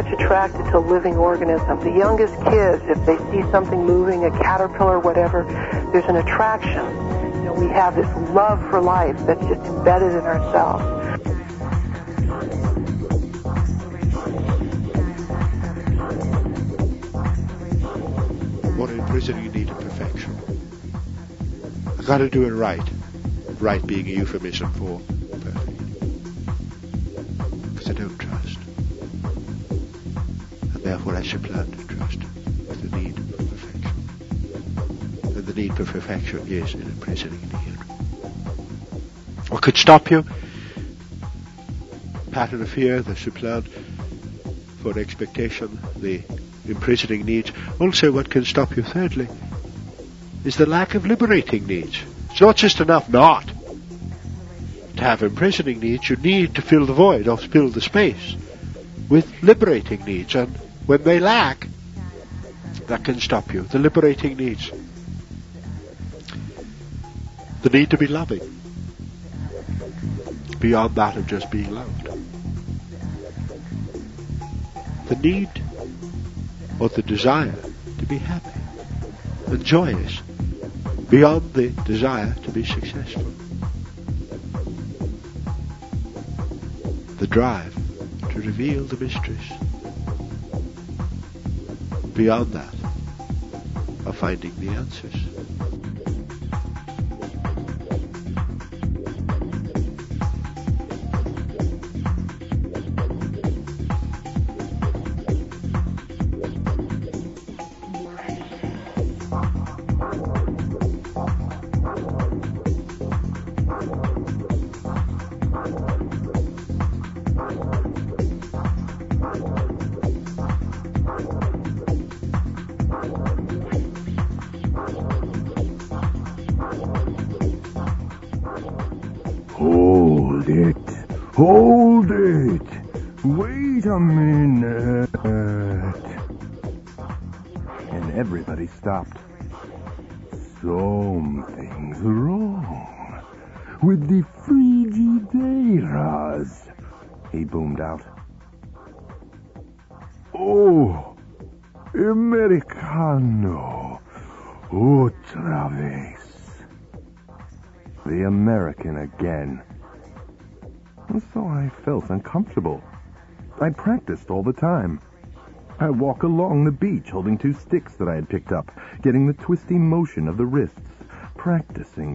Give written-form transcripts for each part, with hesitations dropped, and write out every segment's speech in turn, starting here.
much attracted to a living organism. The youngest kids, if they see something moving, a caterpillar, whatever, there's an attraction. You know, we have this love for life that's just embedded in ourselves. What in prison you need a perfection. I got to do it right. Right being a euphemism for perfect. Because I don't trust. And therefore I supplant trust with the need for perfection. And the need for perfection is an imprisoning need. What could stop you? Pattern of fear, the supplant for expectation, the imprisoning needs. Also, what can stop you, thirdly, is the lack of liberating needs. It's not just enough not to have imprisoning needs. You need to fill the void or fill the space with liberating needs. And when they lack, that can stop you. The liberating needs. The need to be loving. Beyond that of just being loved. The need or the desire to be happy and joyous, beyond the desire to be successful. The drive to reveal the mysteries, beyond that of finding the answers. Hold it! Wait a minute! And everybody stopped. Something's wrong with the Frigideras, he boomed out. Oh, Americano, otra vez. The American again. So I felt uncomfortable. I'd practiced all the time. I'd walk along the beach holding two sticks that I had picked up, getting the twisty motion of the wrists. Practicing.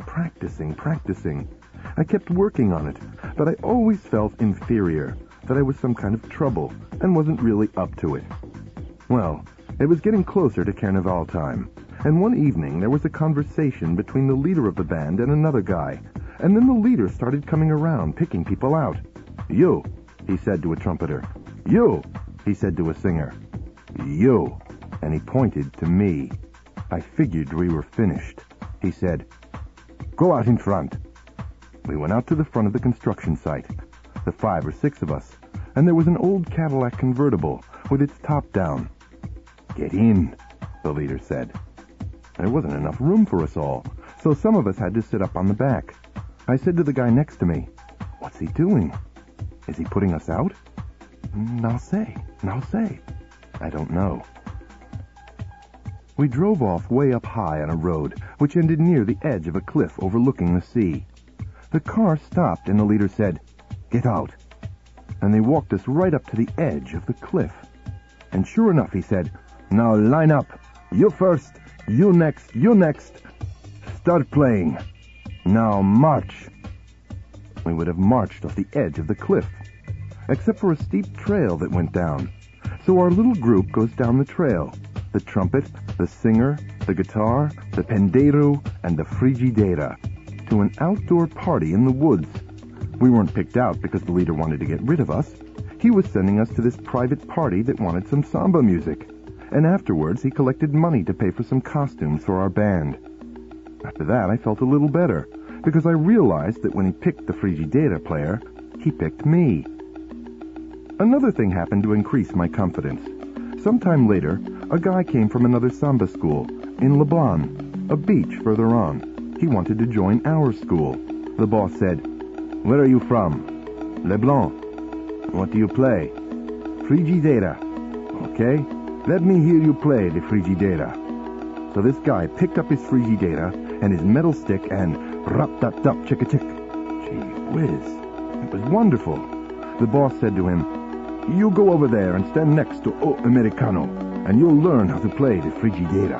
I kept working on it, but I always felt inferior, that I was some kind of trouble, and wasn't really up to it. Well, it was getting closer to Carnival time, and one evening there was a conversation between the leader of the band and another guy. And then the leader started coming around, picking people out. You, he said to a trumpeter. You, he said to a singer. You, and he pointed to me. I figured we were finished. He said, go out in front. We went out to the front of the construction site, the 5 or 6 of us, and there was an old Cadillac convertible with its top down. Get in, the leader said. There wasn't enough room for us all, so some of us had to sit up on the back. I said to the guy next to me, what's he doing? Is he putting us out? Now say. I don't know. We drove off way up high on a road, which ended near the edge of a cliff overlooking the sea. The car stopped and the leader said, get out. And they walked us right up to the edge of the cliff. And sure enough, he said, now line up. You first, you next. Start playing. Now march. We would have marched off the edge of the cliff, except for a steep trail that went down. So our little group goes down the trail. The trumpet, the singer, the guitar, the pandeiro, and the frigidera, to an outdoor party in the woods. We weren't picked out because the leader wanted to get rid of us. He was sending us to this private party that wanted some samba music. And afterwards he collected money to pay for some costumes for our band. After that, I felt a little better, because I realized that when he picked the Frigidera player, he picked me. Another thing happened to increase my confidence. Sometime later, a guy came from another samba school in Leblon, a beach further on. He wanted to join our school. The boss said, where are you from? Leblon. What do you play? Frigidera. Okay? Let me hear you play the Frigidaire. So this guy picked up his Frigidaire and his metal stick and rap-tap-tap-chick-a-chick. Gee whiz. It was wonderful. The boss said to him, "You go over there and stand next to O Americano, and you'll learn how to play the Frigidaire."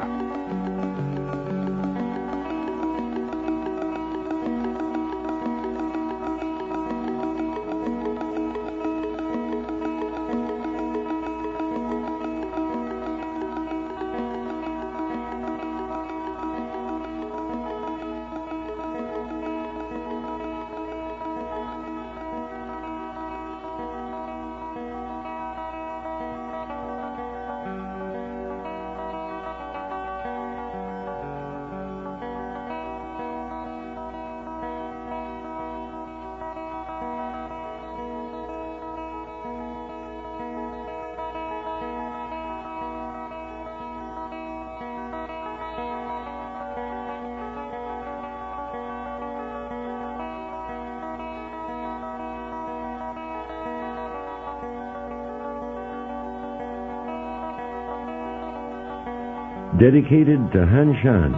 Dedicated to Han Shan.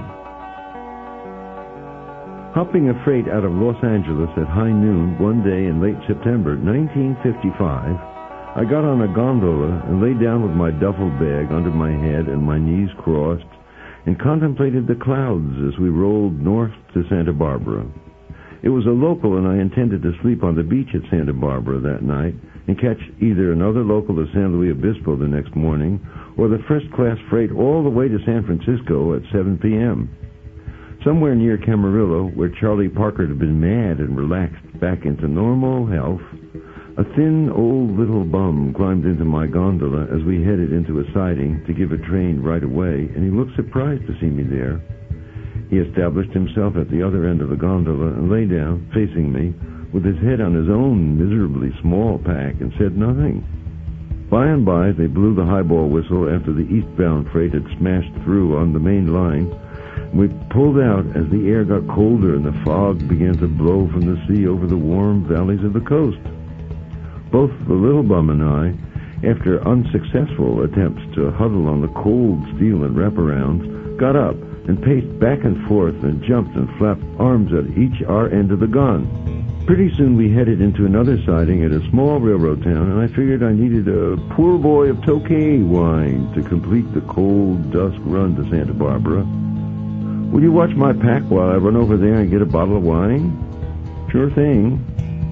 Hopping a freight out of Los Angeles at high noon one day in late September 1955, I got on a gondola and lay down with my duffel bag under my head and my knees crossed and contemplated the clouds as we rolled north to Santa Barbara. It was a local, and I intended to sleep on the beach at Santa Barbara that night and catch either another local to San Luis Obispo the next morning or the first-class freight all the way to San Francisco at 7 p.m. Somewhere near Camarillo, where Charlie Parker had been mad and relaxed back into normal health, a thin old little bum climbed into my gondola as we headed into a siding to give a train right away, and he looked surprised to see me there. He established himself at the other end of the gondola and lay down, facing me, with his head on his own miserably small pack, and said nothing. By and by, they blew the highball whistle after the eastbound freight had smashed through on the main line. We pulled out as the air got colder and the fog began to blow from the sea over the warm valleys of the coast. Both the little bum and I, after unsuccessful attempts to huddle on the cold steel and wraparounds, got up and paced back and forth and jumped and flapped arms at each our end of the gun. Pretty soon we headed into another siding at a small railroad town, and I figured I needed a poor boy of Tokay wine to complete the cold dusk run to Santa Barbara. Will you watch my pack while I run over there and get a bottle of wine? Sure thing.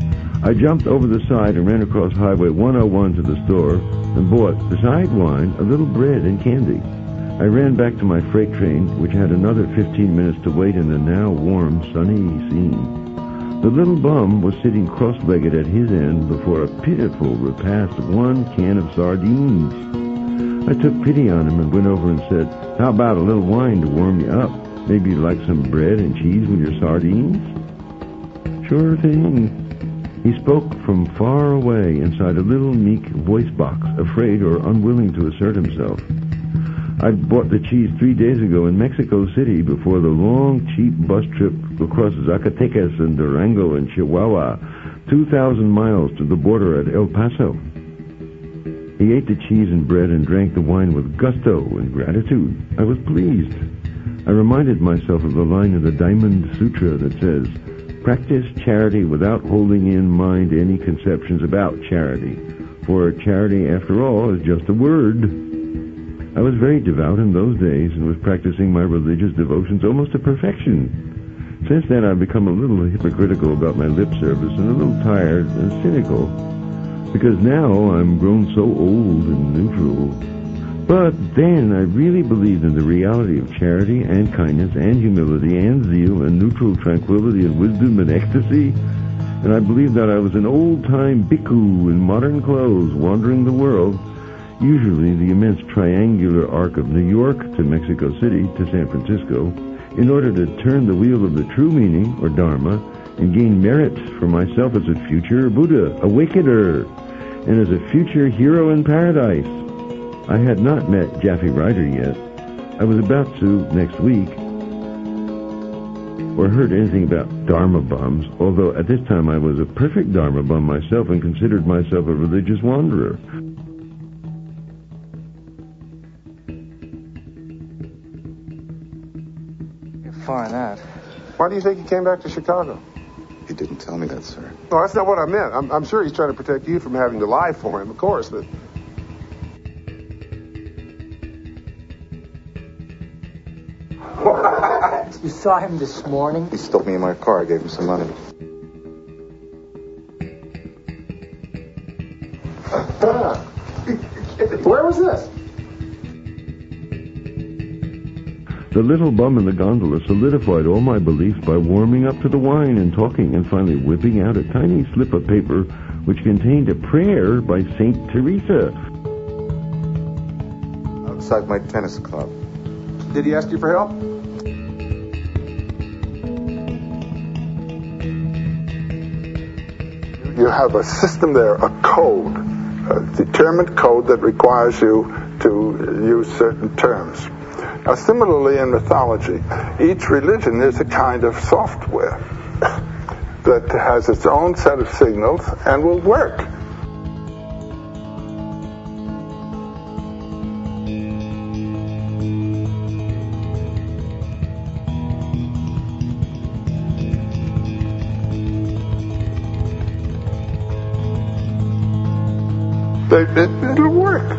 I jumped over the side and ran across Highway 101 to the store and bought, beside wine, a little bread and candy. I ran back to my freight train, which had another 15 minutes to wait in the now warm, sunny scene. The little bum was sitting cross-legged at his end before a pitiful repast of 1 can of sardines. I took pity on him and went over and said, "How about a little wine to warm you up? Maybe you'd like some bread and cheese with your sardines?" "Sure thing." He spoke from far away inside a little meek voice box, afraid or unwilling to assert himself. "I'd bought the cheese 3 days ago in Mexico City before the long, cheap bus trip across Zacatecas and Durango and Chihuahua, 2,000 miles to the border at El Paso." He ate the cheese and bread and drank the wine with gusto and gratitude. I was pleased. I reminded myself of the line in the Diamond Sutra that says, "Practice charity without holding in mind any conceptions about charity, for charity, after all, is just a word." I was very devout in those days and was practicing my religious devotions almost to perfection. Since then, I've become a little hypocritical about my lip service and a little tired and cynical, because now I'm grown so old and neutral. But then I really believed in the reality of charity and kindness and humility and zeal and neutral tranquility and wisdom and ecstasy, and I believed that I was an old-time bhikkhu in modern clothes wandering the world, usually the immense triangular arc of New York to Mexico City to San Francisco, in order to turn the wheel of the true meaning, or Dharma, and gain merit for myself as a future Buddha, awakener, and as a future hero in paradise. I had not met Jaffe Ryder yet. I was about to next week, or heard anything about Dharma bums, although at this time I was a perfect Dharma bum myself and considered myself a religious wanderer. find that. Why do you think he came back to Chicago? He didn't tell me that, sir. No, that's not what I meant. I'm sure he's trying to protect you from having to lie for him, of course, but... What? You saw him this morning? He stopped me in my car. I gave him some money. Where was this? The little bum in the gondola solidified all my beliefs by warming up to the wine and talking and finally whipping out a tiny slip of paper which contained a prayer by St. Teresa. Outside my tennis club. Did he ask you for help? You have a system there, a code, a determined code that requires you to use certain terms. Now, similarly in mythology, each religion is a kind of software that has its own set of signals and will work. It'll work.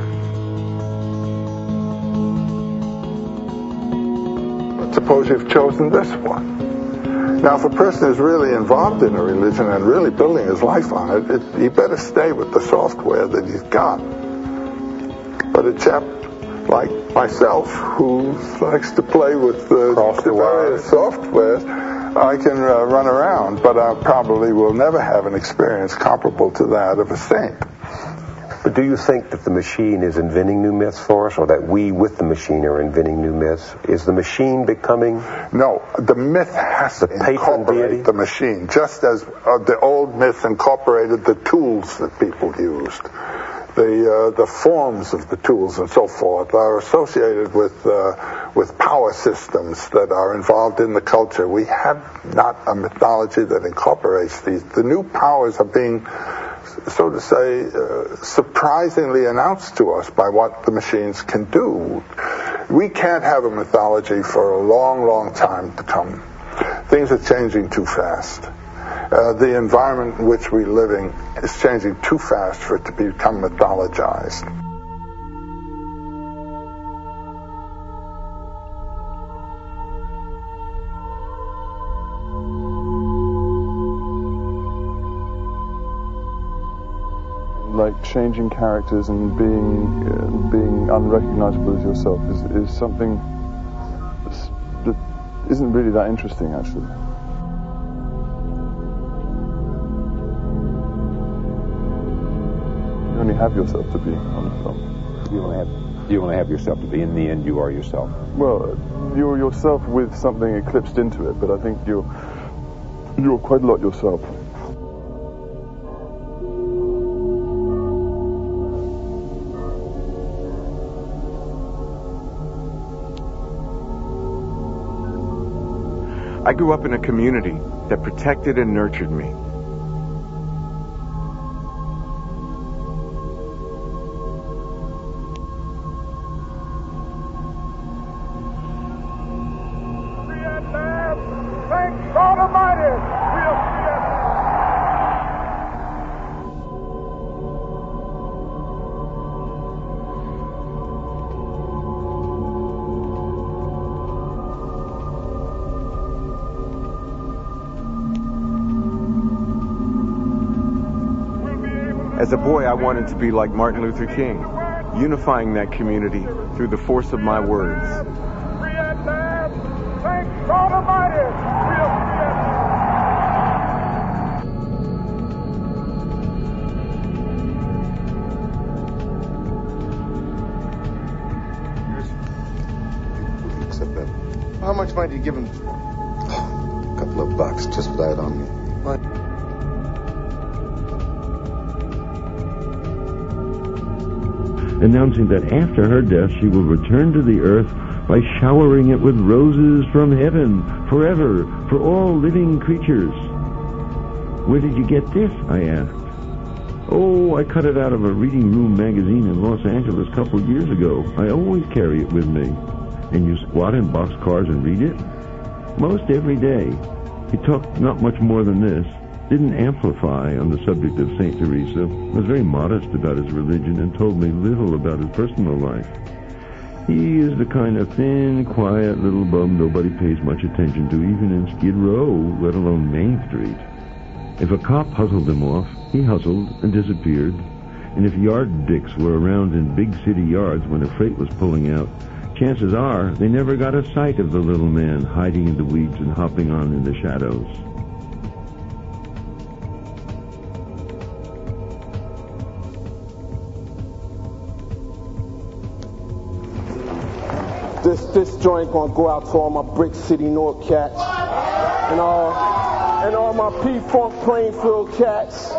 But suppose you've chosen this one. Now, if a person is really involved in a religion and really building his life on it, he better stay with the software that he's got. But a chap like myself, who likes to play with the various softwares, I can run around, but I probably will never have an experience comparable to that of a saint. But do you think that the machine is inventing new myths for us, or that we with the machine are inventing new myths? Is the machine becoming... No, the myth has to incorporate the machine, just as the old myth incorporated the tools that people used. The forms of the tools and so forth are associated with power systems that are involved in the culture. We have not a mythology that incorporates these. The new powers are being, so to say, surprisingly announced to us by what the machines can do. We can't have a mythology for a long, long time to come. Things are changing too fast. The environment in which we're living is changing too fast for it to become mythologized. Like changing characters and being unrecognizable as yourself is something that isn't really that interesting, actually. You only have yourself to be on the film. You only have yourself to be. In the end, you are yourself. Well, you're yourself with something eclipsed into it, but I think you're quite a lot yourself. I grew up in a community that protected and nurtured me. Thank God Almighty, we are free at last. As a boy, I wanted to be like Martin Luther King, unifying that community through the force of my words. Free at last. Thank God Almighty, we are free at last. Accept that. How much money did you give him? A couple of bucks, just what I had on me. What? Announcing that after her death she will return to the earth by showering it with roses from heaven, forever, for all living creatures. Where did you get this? I asked. Oh, I cut it out of a reading room magazine in Los Angeles a couple years ago. I always carry it with me. And you squat in boxcars and read it? most every day. He talked not much more than this, didn't amplify on the subject of St. Teresa, was very modest about his religion, and told me little about his personal life. He is the kind of thin, quiet little bum nobody pays much attention to, even in Skid Row, let alone Main Street. If a cop hustled him off, he hustled and disappeared, and if yard dicks were around in big city yards when a freight was pulling out, chances are they never got a sight of the little man hiding in the weeds and hopping on in the shadows. This joint gonna go out to all my Brick City North cats and all my P-Funk Plainfield cats.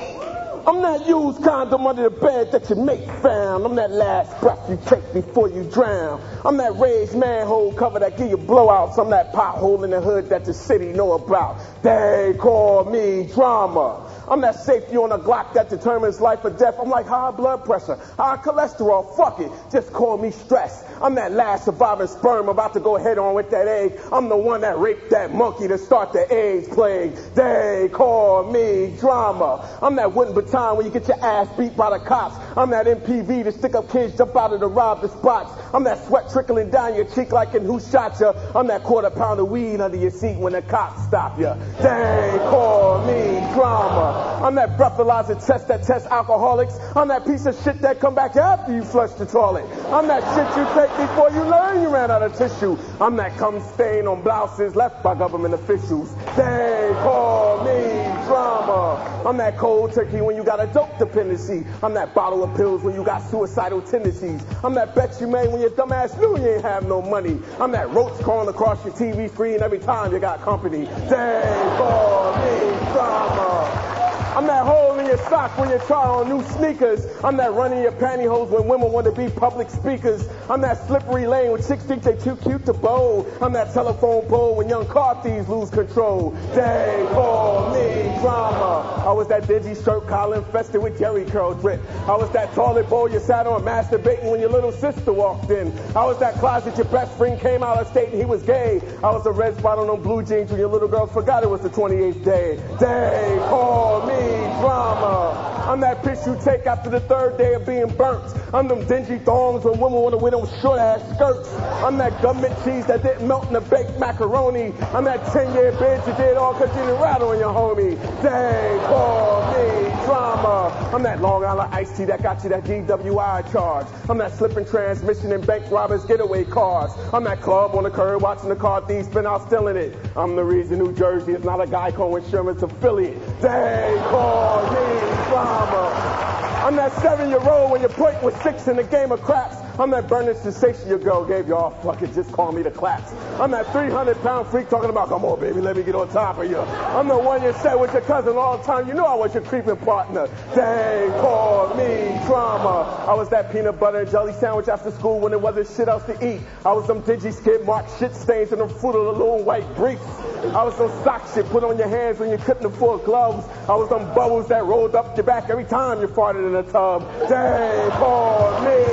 I'm that used condom under the bed that your mate found. I'm that last breath you take before you drown. I'm that raised manhole cover that give you blowouts. I'm that pothole in the hood that the city know about. They call me drama. I'm that safety on a Glock that determines life or death. I'm like high blood pressure, high cholesterol, fuck it, just call me stress. I'm that last surviving sperm about to go head on with that egg. I'm the one that raped that monkey to start the AIDS plague. They call me drama. I'm that wooden baton when you get your ass beat by the cops. I'm that MPV to stick up kids, jump out of the rob the spots. I'm that sweat trickling down your cheek like in Who Shot Ya. I'm that quarter pound of weed under your seat when the cops stop ya. They call me drama. I'm that breathalyzer test that tests alcoholics. I'm that piece of shit that come back after you flush the toilet. I'm that shit you take before you learn you ran out of tissue. I'm that cum stain on blouses left by government officials. They call me drama. I'm that cold turkey when you got a dope dependency. I'm that bottle of pills when you got suicidal tendencies. I'm that bet you made when your dumb ass knew you ain't have no money. I'm that roach crawling across your TV screen every time you got company. They call me drama. I'm that hole in your sock when you try on new sneakers. I'm that run in your pantyhose when women want to be public speakers. I'm that slippery lane when chicks think they too cute to bowl. I'm that telephone pole when young car thieves lose control. They call me drama. I was that dingy shirt collar infested with Jerry curl drip. I was that toilet bowl you sat on masturbating when your little sister walked in. I was that closet your best friend came out of state and he was gay. I was the red spot on them blue jeans when your little girl forgot it was the 28th day. They call me drama. I'm that piss you take after the third day of being burnt. I'm them dingy thongs when women want to wear them short ass skirts. I'm that government cheese that didn't melt in the baked macaroni. I'm that 10-year bitch you did all because you didn't rat on your homie. They call me drama. I'm that Long Island iced tea that got you that DWI charge. I'm that slipping transmission and bank robbers getaway cars. I'm that club on the curb watching the car thieves spin out stealing it. I'm the reason New Jersey is not a Geico insurance affiliate. They call me drama. I'm that 7-year-old when your point was 6 in a game of craps. I'm that burning sensation your girl gave you. Oh, fuck it, just call me the claps. I'm that 300-pound freak talking about, come on, baby, let me get on top of you. I'm the one you said with your cousin all the time. You know I was your creeping partner. They call me drama. I was that peanut butter and jelly sandwich after school when there wasn't shit else to eat. I was some dingy skid mark shit stains in the fruit of the little white briefs. I was some sock shit put on your hands when you couldn't afford gloves. I was some bubbles that rolled up your back every time you farted in a tub. They call me.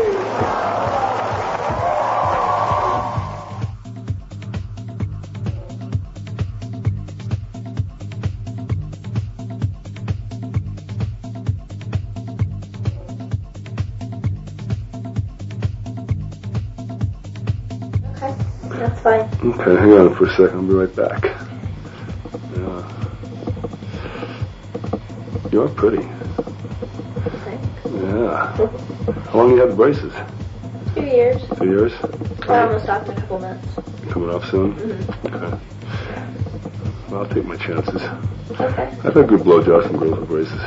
That's fine. Okay, hang on for a second. I'll be right back. Yeah. You're pretty. Thanks. Yeah. How long you had the braces? 2 years. 2 years? I almost stopped in a couple months. Coming off soon? Mm-hmm. Okay. Well, I'll take my chances. Okay. I've had good blowjobs from girls with braces.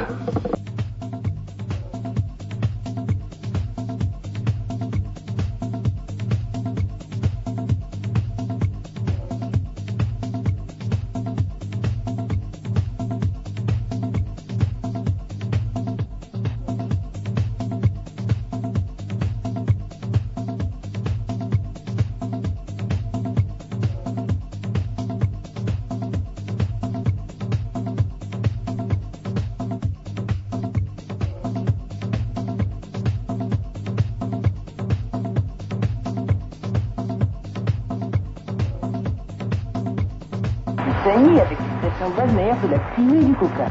saigner avec l'excitation balnéaire de la fumée du coca.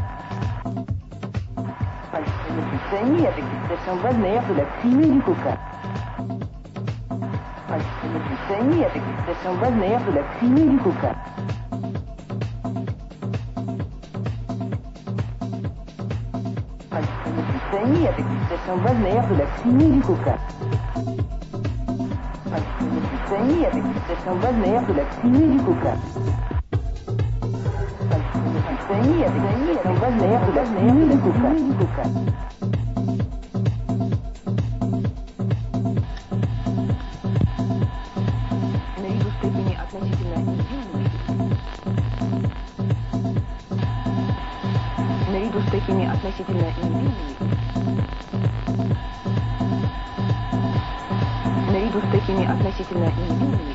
Je me suis saigné avec l'excitation balnéaire de la fumée du coca. Je me suis saigné avec l'excitation balnéaire de la fumée du coca. Je me suis saigné avec l'excitation balnéaire de la fumée du coca. Je me suis saigné avec l'excitation balnéaire de la fumée du coca. Je me suis saigné avec l'excitation balnéaire de la fumée du coca. Относительно наряду с такими относительно невинными,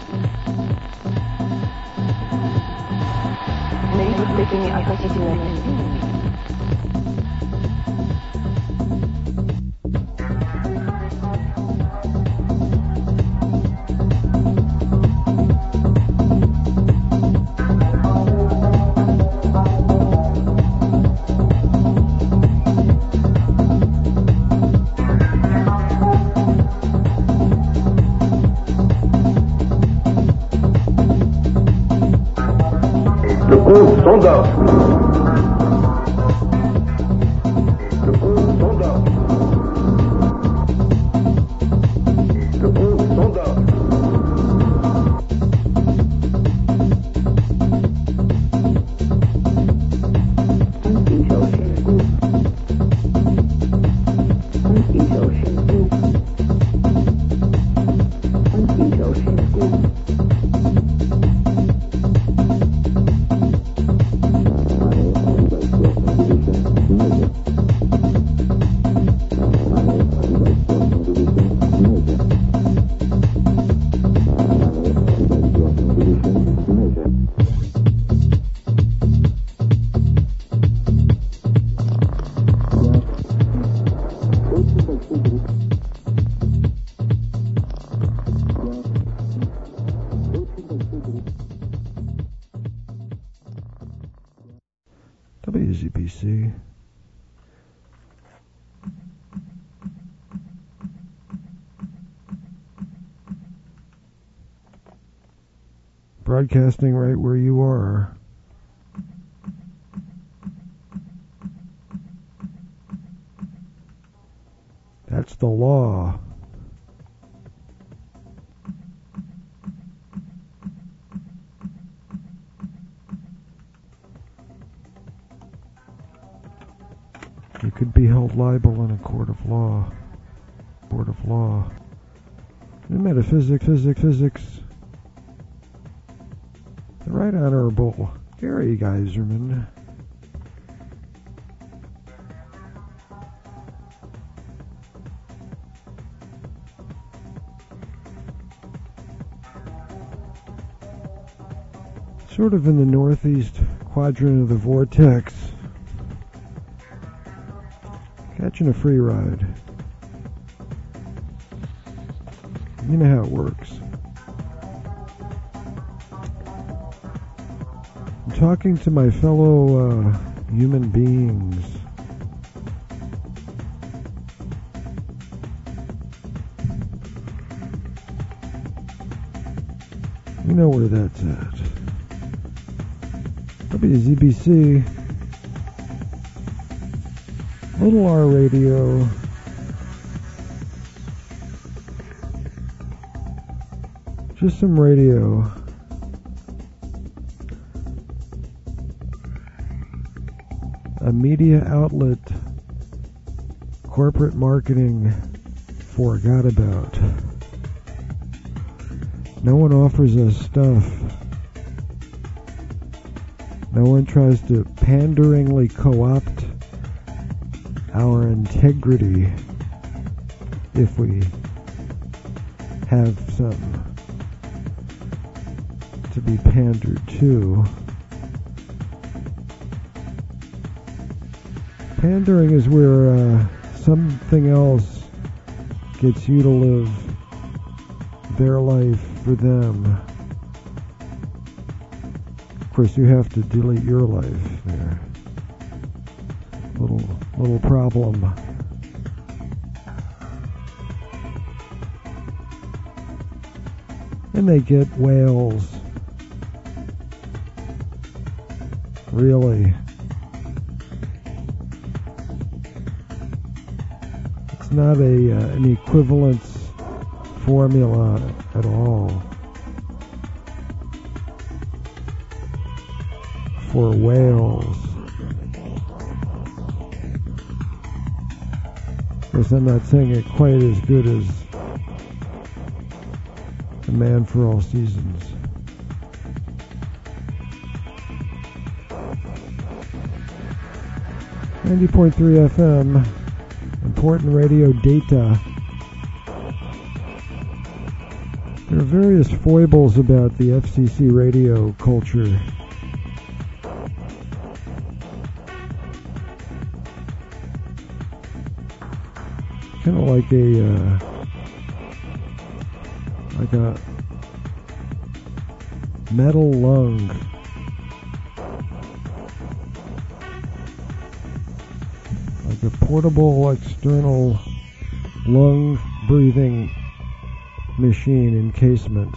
наряду с такими относительно невинными, WZBC. Broadcasting right where you are. That's the law. You could be held liable in a court of law. Court of law. In metaphysics, physics. The Right Honorable Gary Geiserman. Sort of in the northeast quadrant of the vortex. Catching a free ride. You know how it works. I'm talking to my fellow human beings. You know where that's at. WZBC. Little R Radio. Just some radio. A media outlet corporate marketing forgot about. No one offers us stuff. No one tries to panderingly co-opt our integrity if we have some to be pandered to. Pandering is where something else gets you to live their life for them. course, you have to delete your life there. Little problem. And they get whales. Really. It's not an equivalence formula at all for whales. Of course, I'm not saying it quite as good as A Man for All Seasons. .3 FM, important radio data. There are various foibles about the FCC radio culture. Kind of like a metal lung. Like a portable external lung breathing machine encasement.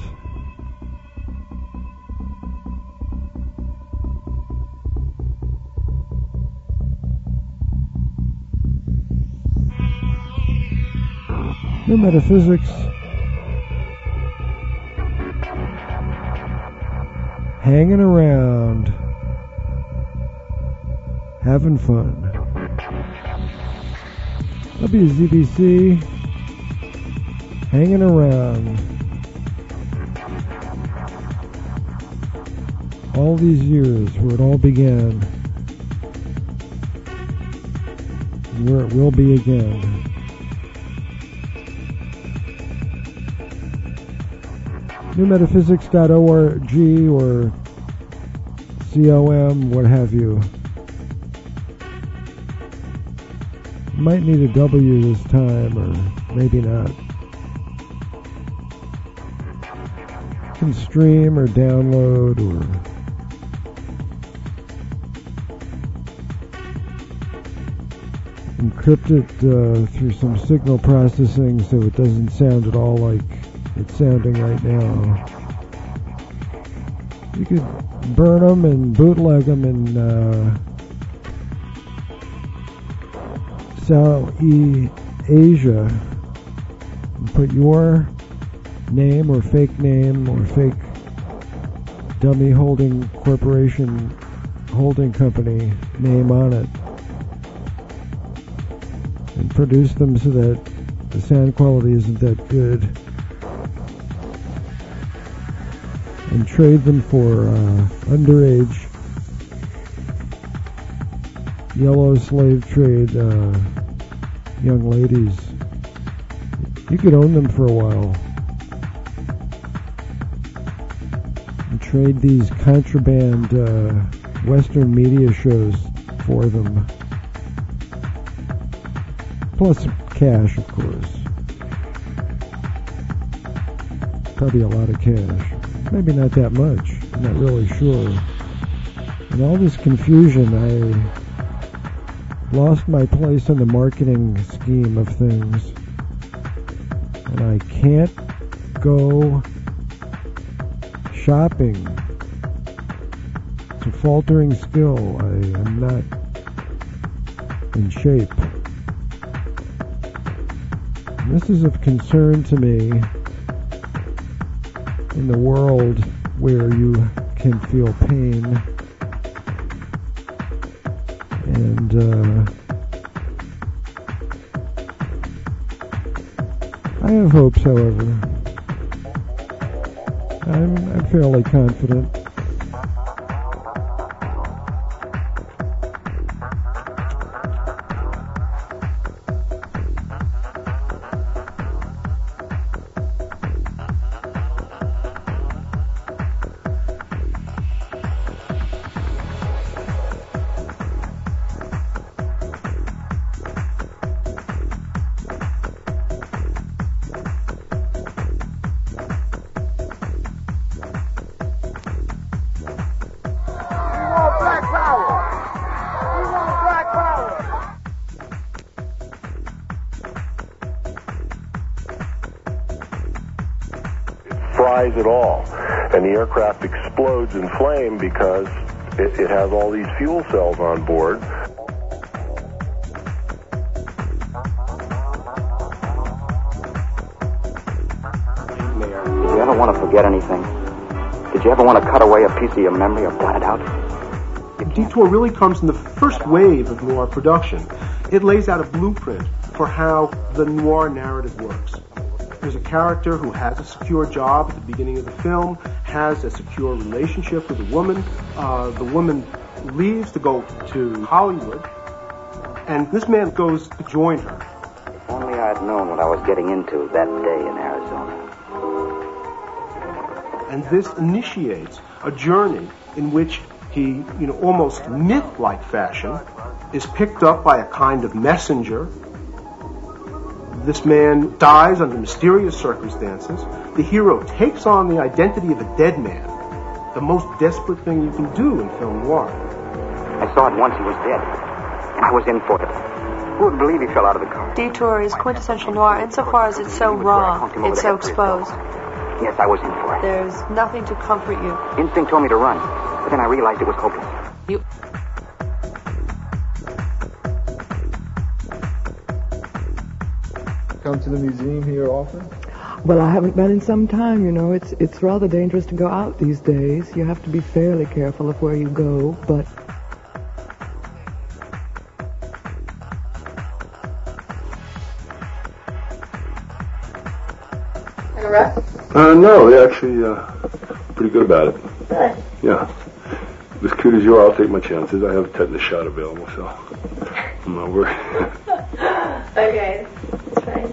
New Metaphysics. Hanging around. Having fun. WZBC. Hanging around. All these years where it all began. And where it will be again. newmetaphysics.org or COM, what have you. Might need a W this time, or maybe not. You can stream or download or encrypt it through some signal processing so it doesn't sound at all like it's sounding right now. You could burn them and bootleg them in Southeast Asia and put your name or fake dummy holding corporation holding company name on it and produce them so that the sound quality isn't that good, and trade them for underage yellow slave trade young ladies. You could own them for a while and trade these contraband Western media shows for them, plus cash, of course. Probably a lot of cash. Maybe not that much. I'm not really sure. In all this confusion, I lost my place in the marketing scheme of things. And I can't go shopping. It's a faltering skill. I am not in shape. And this is of concern to me in the world where you can feel pain, and I have hopes, however. I'm fairly confident. fries it all. And the aircraft explodes in flame because it has all these fuel cells on board. Did you ever want to forget anything? Did you ever want to cut away a piece of your memory or blot it out? Detour really comes in the first wave of noir production. It lays out a blueprint for how the noir narrative works. There's a character who has a secure job at the beginning of the film, has a secure relationship with a woman. The woman leaves to go to Hollywood, and this man goes to join her. If only I had known what I was getting into that day in Arizona. And this initiates a journey in which he, almost myth-like fashion, is picked up by a kind of messenger. This man dies under mysterious circumstances. The hero takes on the identity of a dead man, the most desperate thing you can do in film noir. I saw it once he was dead, and I was in for it. Who would believe he fell out of the car? Detour is quintessential noir insofar as it's so raw, it's so exposed. Yes, I was in for it. There's nothing to comfort you. Instinct told me to run, but then I realized it was hopeless. Come to the museum here often? Well, I haven't been in some time, It's rather dangerous to go out these days. You have to be fairly careful of where you go, but... No, they're actually pretty good about it. Really? Yeah. As cute as you are, I'll take my chances. I have a tetanus shot available, so I'm not worried. Okay, that's fine.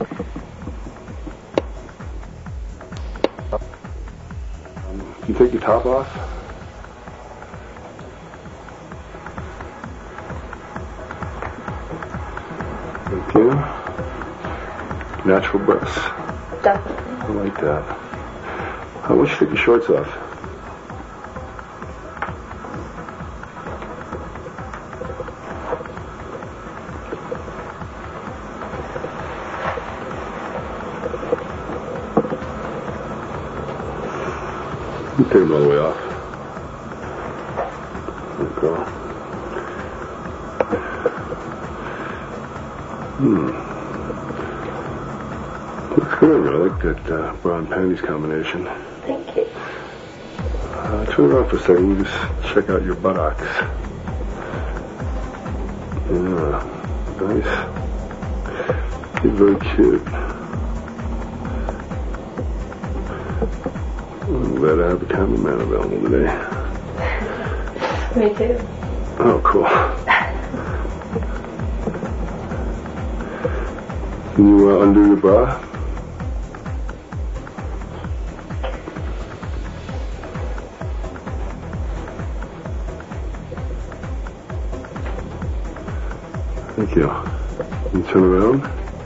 You take your top off? Thank you. Natural breasts. Definitely. I like that. How much you take your shorts off? You take them all the way off. There you go. Looks good. I like that brown panties combination. Thank you. Turn around for a second. We'll just check out your buttocks. Yeah, nice. You're very cute. I'm glad I have a cameraman available today. Me too. Oh, cool. Can you undo your bra? Thank you. Can you turn around?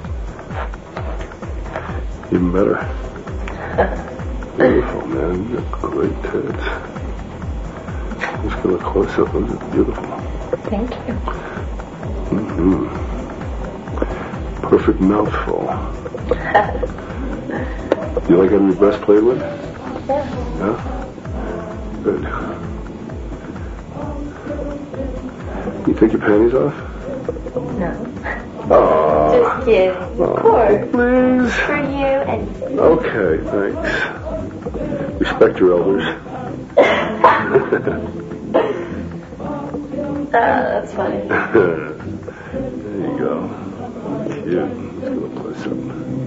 Even better. Beautiful, man. You got great tits. Just get a close-up. Those are beautiful. Thank you. Mm-hmm. Perfect mouthful. You like having your breast played with? Yeah. Yeah? Good. You take your panties off? No. Oh. Just kidding. Of course. Please. For you and... Okay, thanks. Respect your elders. That's funny. There you go. Cute. Let's go close up.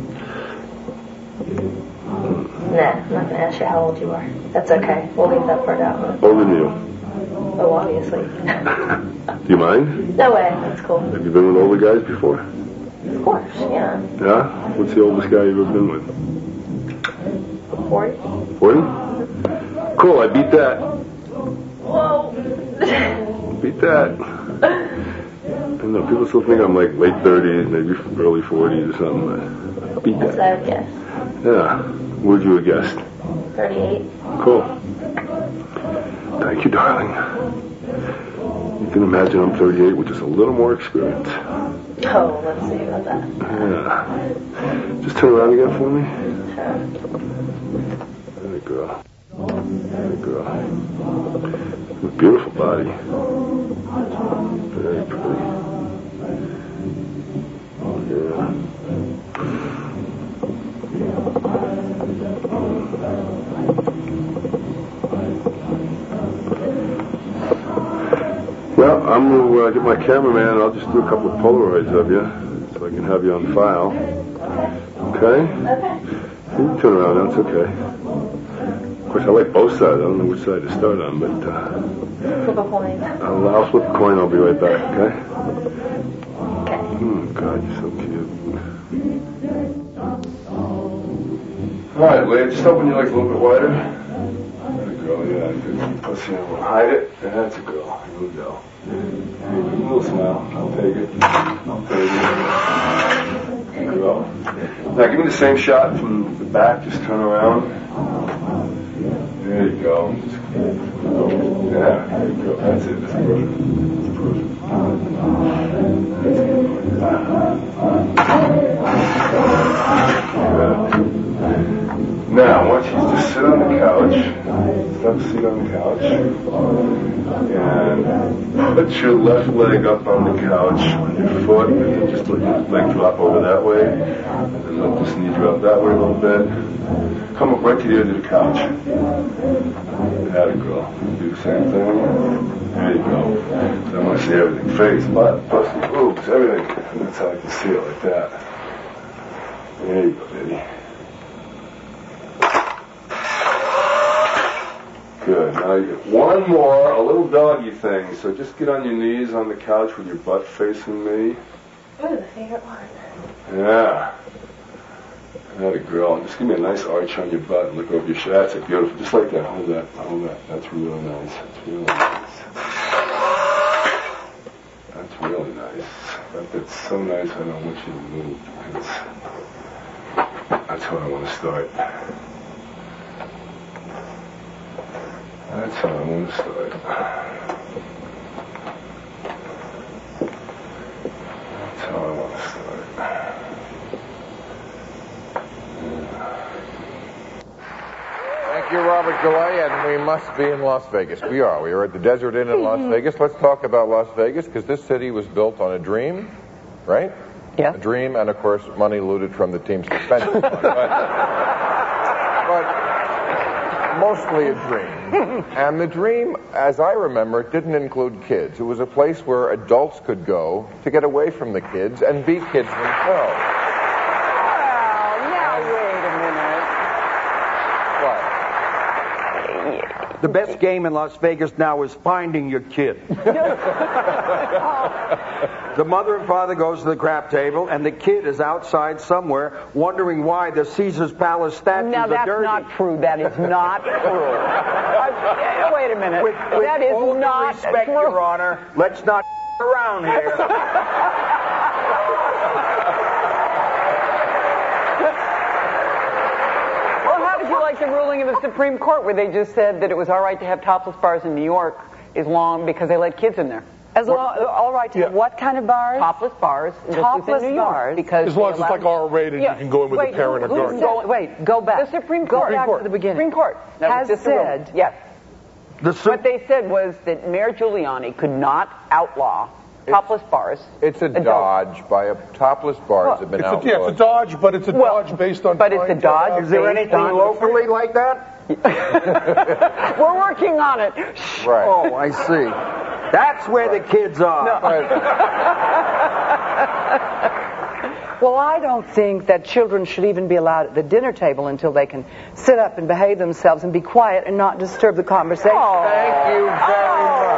Nah, I'm not going to ask you how old you are. That's okay. We'll leave that part out. Older than you. Oh, obviously. Do you mind? No way. That's cool. Have you been with older guys before? Of course, yeah. Yeah? What's the oldest guy you've ever been with? 40. 40? Cool, I beat that. Whoa. Beat that. I know, people still think I'm like late 30s, maybe early 40s or something. I beat that. That's what I would guess. Yeah. What would you have guessed? 38. Cool. Thank you, darling. You can imagine I'm 38 with just a little more experience. Oh, let's see about that. Yeah. Just turn around again for me. Sure. girl. That girl. Beautiful body. Very pretty. Yeah. Well, I'm going to get my cameraman and I'll just do a couple of Polaroids of you so I can have you on file. Okay? You can turn around, that's okay. Of course, I like both sides. I don't know which side to start on, but Flip a coin. I'll flip a coin. I'll be right back, okay? Okay. Oh, God, you're so cute. All right, Leah, just open your legs a little bit wider. There you go, yeah. Good. Pussy, we'll hide it. That's a girl. Here we go. A little smile. I'll take it. There you go. Now, give me the same shot from the back. Just turn around. There you go. Yeah, there you go. That's it. That's perfect. Now, I want you to just sit on the couch. Step seat on the couch. And put your left leg up on the couch on your foot. And then just let your leg drop over that way. And then let this knee drop that way a little bit. Come up right to the edge of the couch. There you go. Do the same thing. There you go. So I want to see everything. Face, butt, pussy, boobs, everything. And that's how I can see it like that. There you go, baby. Good. Now you get one more, a little doggy thing. So just get on your knees on the couch with your butt facing me. Ooh, the favorite one. Yeah. That a girl. Just give me a nice arch on your butt and look over your shoulder. That's it. Beautiful. Just like that. Hold that. Hold that. That's really nice. That's really nice. That's really nice. That's so nice. I don't want you to move. That's how I want to start. That's how I want to start. That's how I want to start. Thank you, Robert Goulet, and we must be in Las Vegas. We are. We are at the Desert Inn in Las Vegas. Let's talk about Las Vegas, because this city was built on a dream, right? Yeah. A dream, and of course, money looted from the team's suspension fund. But mostly a dream. And the dream, as I remember, it didn't include kids. It was a place where adults could go to get away from the kids and be kids themselves. The best game in Las Vegas now is finding your kid. The mother and father goes to the crap table, and the kid is outside somewhere wondering why the Caesar's Palace statues now, are dirty. Now, that's not true. That is not true. Wait a minute. That is all not due respect, true. Your Honor. Let's not around here. Like the ruling of the Supreme Court, where they just said that it was all right to have topless bars in New York as long because they let kids in there. All right to have what kind of bars? Topless bars. Topless New York, bars. Because as long as it's like R-rated, you can go in with a parent or guardian. Wait, go back. The Supreme Court. Go back to the beginning. Supreme Court has said. Yes. What they said was that Mayor Giuliani could not outlaw topless bars. It's a dodge by a topless bars have been outlawed. Yeah, it's a dodge, but it's a dodge based on. But it's a dodge. Is there anything locally like that? We're working on it. Right. Oh, I see. That's where the kids are. No. Well, I don't think that children should even be allowed at the dinner table until they can sit up and behave themselves and be quiet and not disturb the conversation. Oh, thank you very much.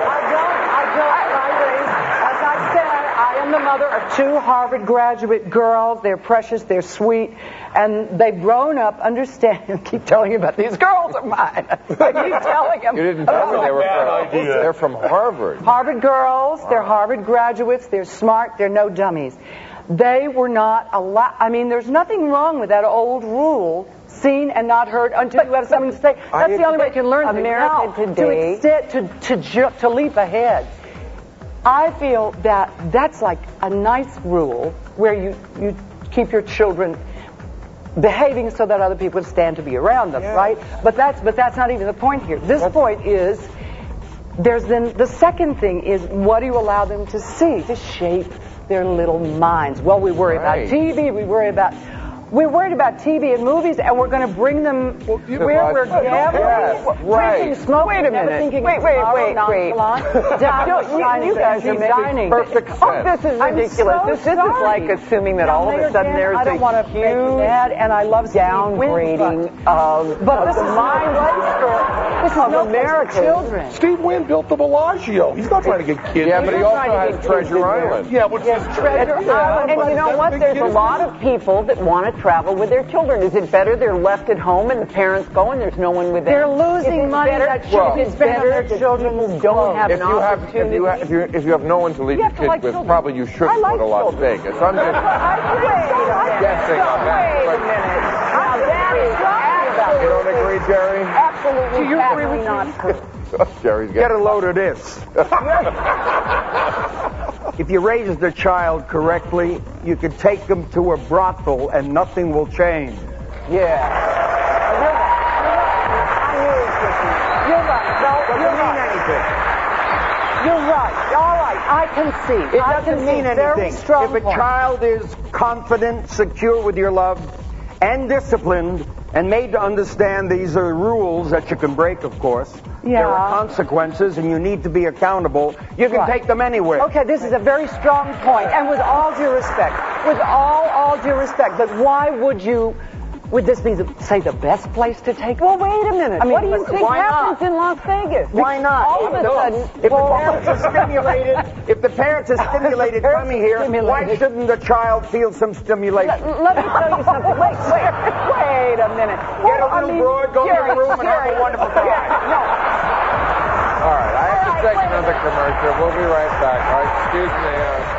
I am the mother of 2 Harvard graduate girls. They're precious, they're sweet, and they've grown up understanding. I keep telling you about these girls of mine. I keep telling them. You didn't tell me they were they're from Harvard. Harvard girls, they're Harvard graduates, they're smart, they're no dummies. They were not allowed. I mean, there's nothing wrong with that old rule, seen and not heard until you have something to say. That's the only way you can learn America today. To leap ahead. I feel that that's like a nice rule where you keep your children behaving so that other people would stand to be around them, right? But that's not even the point here. This point is, there's then the second thing is, what do you allow them to see to shape their little minds? Well, we worry about TV, we're worried about TV and movies, and we're going to bring them where we're gambling, drinking, smoking. Wait a minute. Wait. You guys are making perfect sense. Oh, this is ridiculous. This is like assuming that all of a sudden there's a huge and I love downgrading of the mind of America. Children. Steve Wynn built the Bellagio. He's not trying to get kids. Yeah, but he also has Treasure Island. Yeah, what's his Treasure Island? And you know what? There's a lot of people that want to travel with their children. Is it better they're left at home and the parents go and there's no one with them? They're losing money that should be spent on their children. Don't have an opportunity. If you have no one to leave your kids with, probably you shouldn't go to Las Vegas. I'm just guessing on that. Wait a minute. Now that is absolutely. You don't agree, Jerry? Absolutely. Do you agree with not? Jerry's Get a load of this. If you raise the child correctly, you could take them to a brothel and nothing will change. Yeah. You're right. Doesn't mean anything. You're right. All right. I can see. It doesn't mean anything. If a child is confident, secure with your love, and disciplined, and made to understand these are rules that you can break, of course. Yeah. There are consequences, and you need to be accountable. You can take them anywhere. Okay, this is a very strong point, and with all due respect, but why would this be, say, the best place to take them? Well, wait a minute. What do you think happens in Las Vegas? Why not? All of a sudden, if the parents are stimulated coming here, why shouldn't the child feel some stimulation? Let me tell you something. Wait a minute. Get a little broad, go to your room and have a wonderful time. No. All right, I have to take another commercial. We'll be right back. All right, excuse me.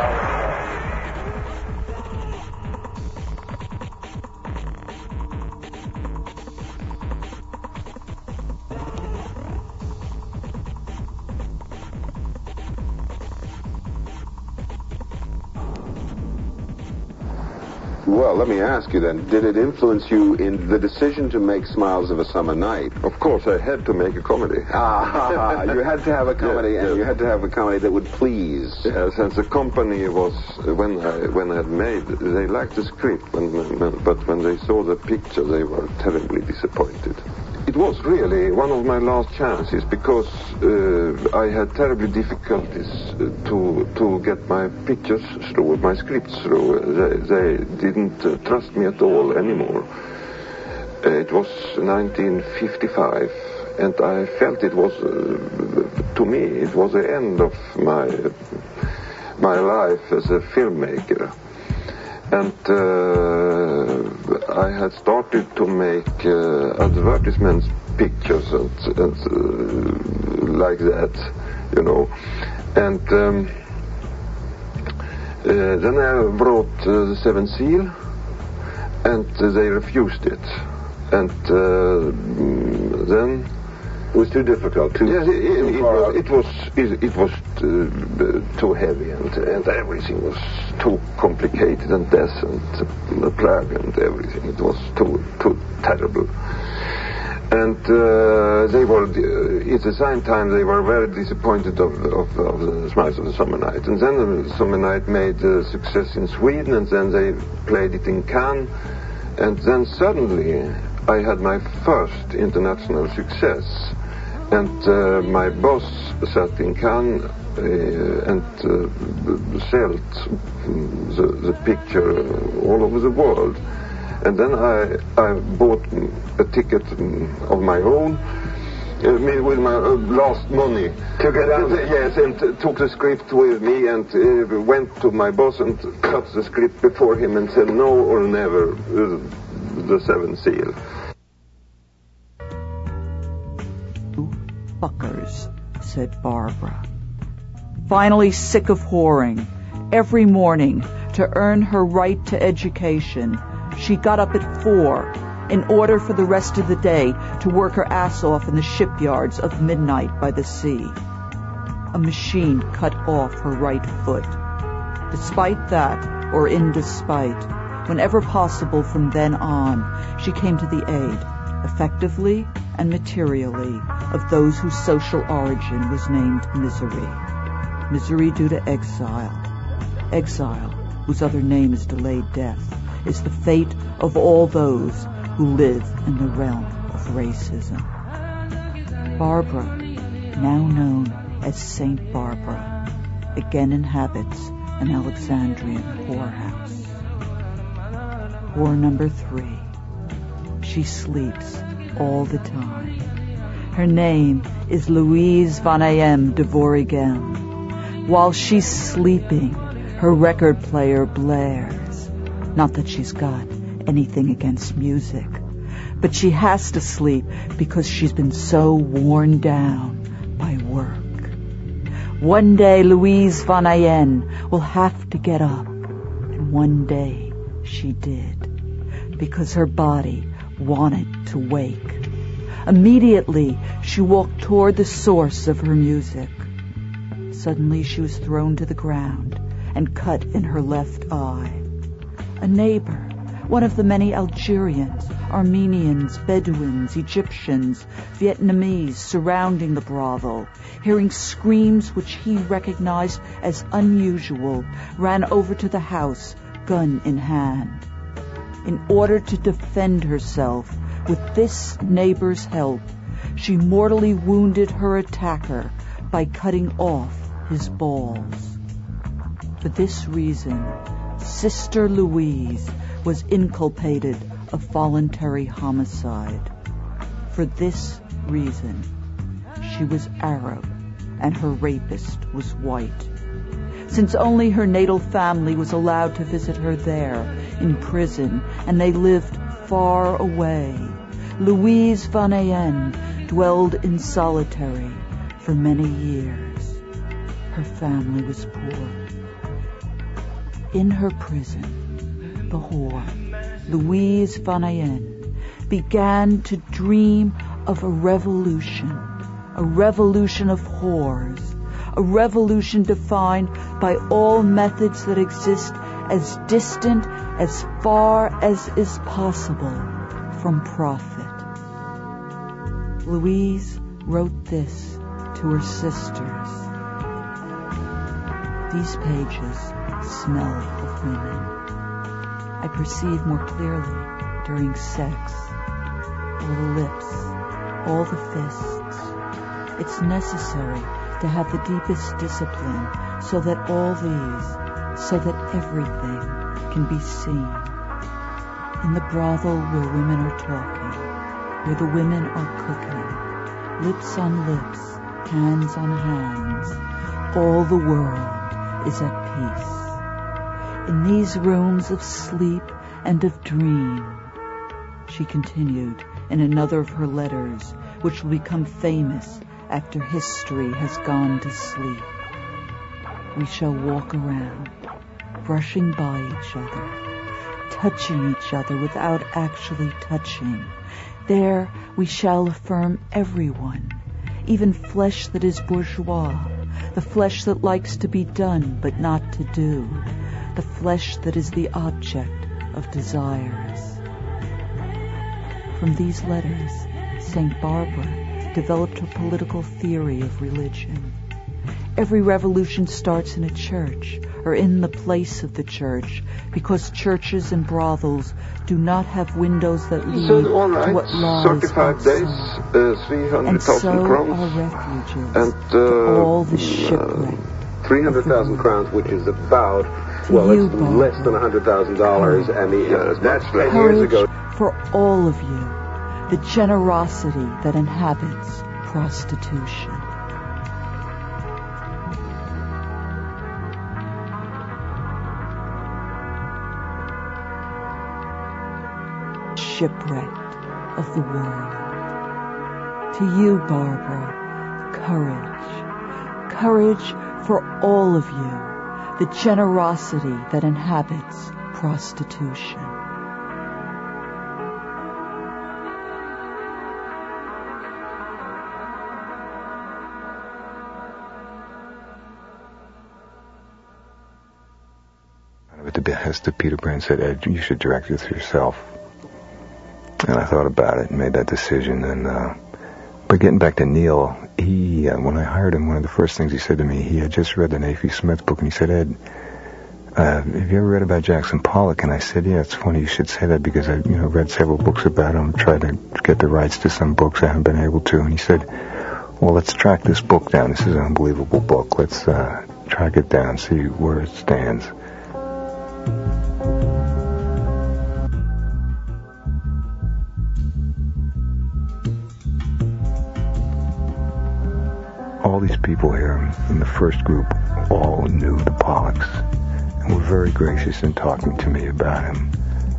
Well, let me ask you then, did it influence you in the decision to make Smiles of a Summer Night? Of course, I had to make a comedy. You had to have a comedy, yes. You had to have a comedy that would please. Yes, and the company was, when I had made, they liked the script, but when they saw the picture, they were terribly disappointed. It was really one of my last chances because I had terribly difficulties to get my pictures through, my scripts through. They didn't trust me at all anymore. It was 1955, and I felt it was, to me, it was the end of my life as a filmmaker. And I had started to make advertisements, pictures, and like that, you know. And then I brought the Seven Seal, and they refused it. And then it was too difficult. It was too heavy, and everything was too complicated, and death and the plague and everything. It was too terrible. And they were, at the same time, they were very disappointed of the Smiles of the Summer Night. And then the Summer Night made success in Sweden, and then they played it in Cannes. And then suddenly I had my first international success. And my boss sat in Cannes and sold the picture all over the world. And then I bought a ticket of my own, with my last money. Took it out? Yes, and took the script with me and went to my boss and cut the script before him and said no or never, the Seven Seal. Fuckers, said Barbara. Finally sick of whoring. Every morning, to earn her right to education, she got up at 4 in order for the rest of the day to work her ass off in the shipyards of midnight by the sea. A machine cut off her right foot. Despite that, or in despite, Whenever possible from then on, she came to the aid, effectively and materially, of those whose social origin was named misery. Misery due to exile. Exile, whose other name is delayed death, is the fate of all those who live in the realm of racism. Barbara, now known as Saint Barbara, again inhabits an Alexandrian whorehouse. Whore number 3. She sleeps all the time. Her name is Louise Van Ayem de Vorigem. While she's sleeping, her record player blares. Not that she's got anything against music, but she has to sleep because she's been so worn down by work. One day Louise Van Ayem will have to get up, and one day she did, because her body wanted to wake. Immediately she walked toward the source of her music. Suddenly she was thrown to the ground and cut in her left eye. A neighbor, one of the many Algerians, Armenians, Bedouins, Egyptians, Vietnamese surrounding the brothel, hearing screams which he recognized as unusual, ran over to the house, gun in hand. In order to defend herself, with this neighbor's help, she mortally wounded her attacker by cutting off his balls. For this reason, Sister Louise was inculpated of voluntary homicide. For this reason, she was Arab and her rapist was white. Since only her natal family was allowed to visit her there in prison and they lived far away, Louise Van Ayem dwelled in solitary for many years. Her family was poor. In her prison, the whore, Louise Van Ayem, began to dream of a revolution of whores, a revolution defined by all methods that exist as distant as far as is possible from profit. Louise wrote this to her sisters. These pages smell of women. I perceive more clearly during sex. All the lips, all the fists. It's necessary to have the deepest discipline so that everything can be seen. In the brothel where women are talking, where the women are cooking, lips on lips, hands on hands, all the world is at peace. In these rooms of sleep and of dream, she continued in another of her letters, which will become famous after history has gone to sleep. We shall walk around, brushing by each other, touching each other without actually touching. There we shall affirm everyone, even flesh that is bourgeois, the flesh that likes to be done but not to do, the flesh that is the object of desires. From these letters, St. Barbara developed her political theory of religion. Every revolution starts in a church or in the place of the church, because churches and brothels do not have windows that lead to what lies outside. And so are refuges to all the shipwreck. 300,000 crowns, which is about, well, it's less than $100,000, and that's 10 years ago. For all of you, the generosity that inhabits prostitution. Shipwrecked of the world. To you, Barbara, courage. Courage for all of you, the generosity that inhabits prostitution. the behest of Peter Brand, said, Ed, you should direct this yourself. And I thought about it and made that decision. And but getting back to Neil, he when I hired him, one of the first things he said to me, he had just read the Naify Smith book, and he said, Ed, have you ever read about Jackson Pollock? And I said, yeah, it's funny you should say that because I read several books about him, tried to get the rights to some books, I haven't been able to. And he said, well, let's track this book down. This is an unbelievable book. Let's track it down, see where it stands. All these people here in the first group all knew the Pollocks and were very gracious in talking to me about him.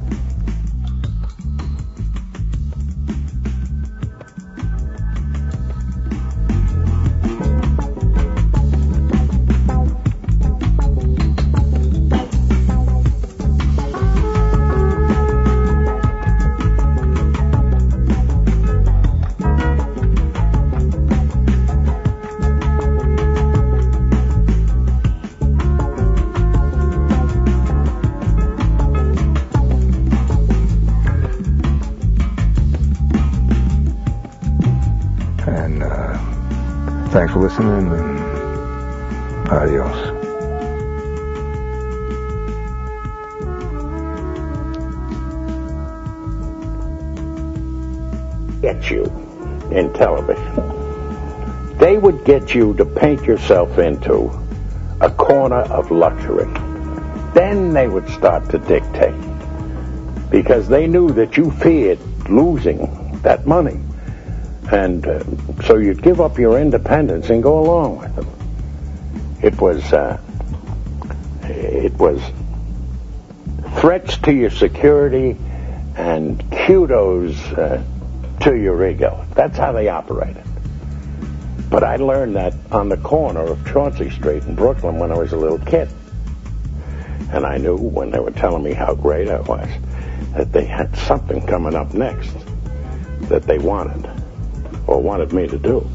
Thanks for listening, and adios. Get you in television. They would get you to paint yourself into a corner of luxury. Then they would start to dictate, because they knew that you feared losing that money. And so you'd give up your independence and go along with them. It was threats to your security and kudos to your ego. That's how they operated. But I learned that on the corner of Chauncey Street in Brooklyn when I was a little kid. And I knew when they were telling me how great I was that they had something coming up next that they wanted. Or wanted me to do.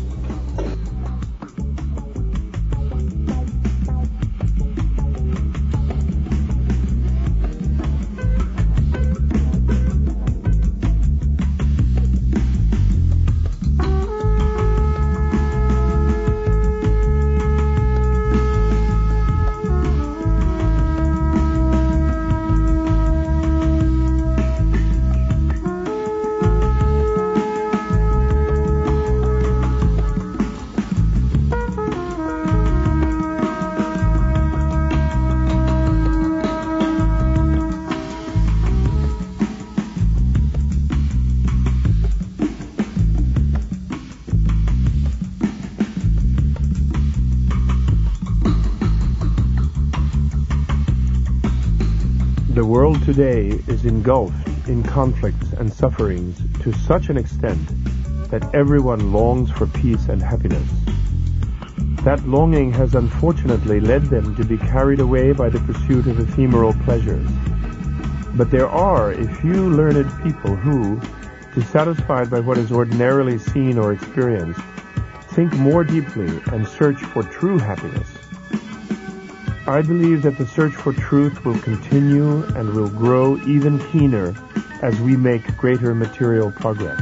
The world today is engulfed in conflicts and sufferings to such an extent that everyone longs for peace and happiness. That longing has unfortunately led them to be carried away by the pursuit of ephemeral pleasures. But there are a few learned people who, dissatisfied by what is ordinarily seen or experienced, think more deeply and search for true happiness. I believe that the search for truth will continue and will grow even keener as we make greater material progress.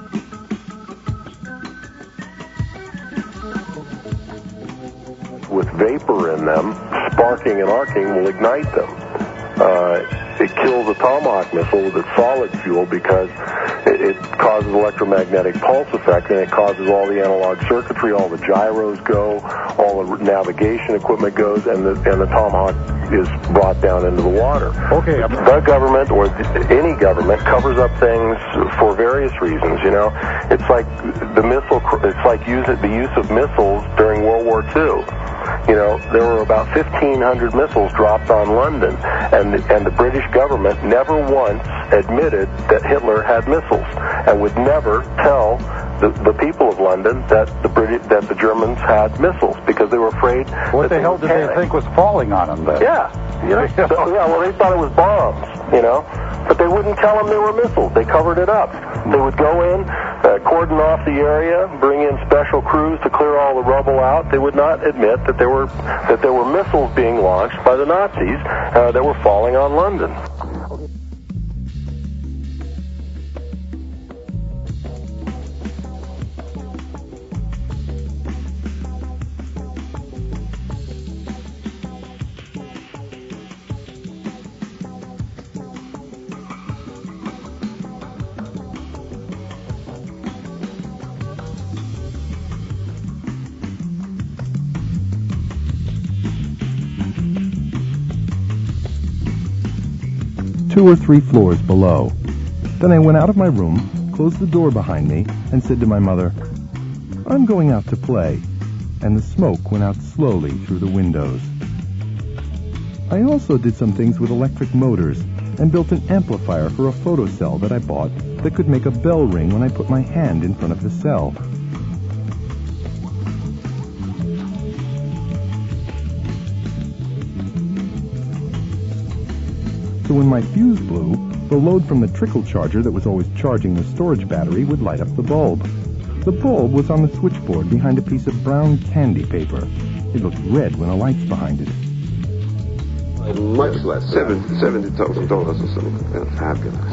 With vapor in them, sparking and arcing will ignite them. It kills a Tomahawk missile with its solid fuel because it causes electromagnetic pulse effect, and it causes all the analog circuitry, all the gyros go, all the navigation equipment goes, and the Tomahawk is brought down into the water. Okay. The government or any government covers up things for various reasons. You know, it's like the missile. It's like the use of missiles during World War II. You know, there were about 1,500 missiles dropped on London, and the British government never once admitted that Hitler had missiles, and would never tell the people of London that the Germans had missiles because they were afraid. What the hell did they think was falling on them then? Yeah, you know, well, they thought it was bombs, you know, but they wouldn't tell them they were missiles. They covered it up. They would go in, cordon off the area, bring in special crews to clear all the rubble out. They would not admit that there were missiles being launched by the Nazis that were falling on London. 2 or 3 floors below. Then I went out of my room, closed the door behind me, and said to my mother, "I'm going out to play," and the smoke went out slowly through the windows. I also did some things with electric motors and built an amplifier for a photocell that I bought that could make a bell ring when I put my hand in front of the cell. So when my fuse blew, the load from the trickle charger that was always charging the storage battery would light up the bulb. The bulb was on the switchboard behind a piece of brown candy paper. It looked red when a light's behind it. Much less, $70,000 or something. That's fabulous.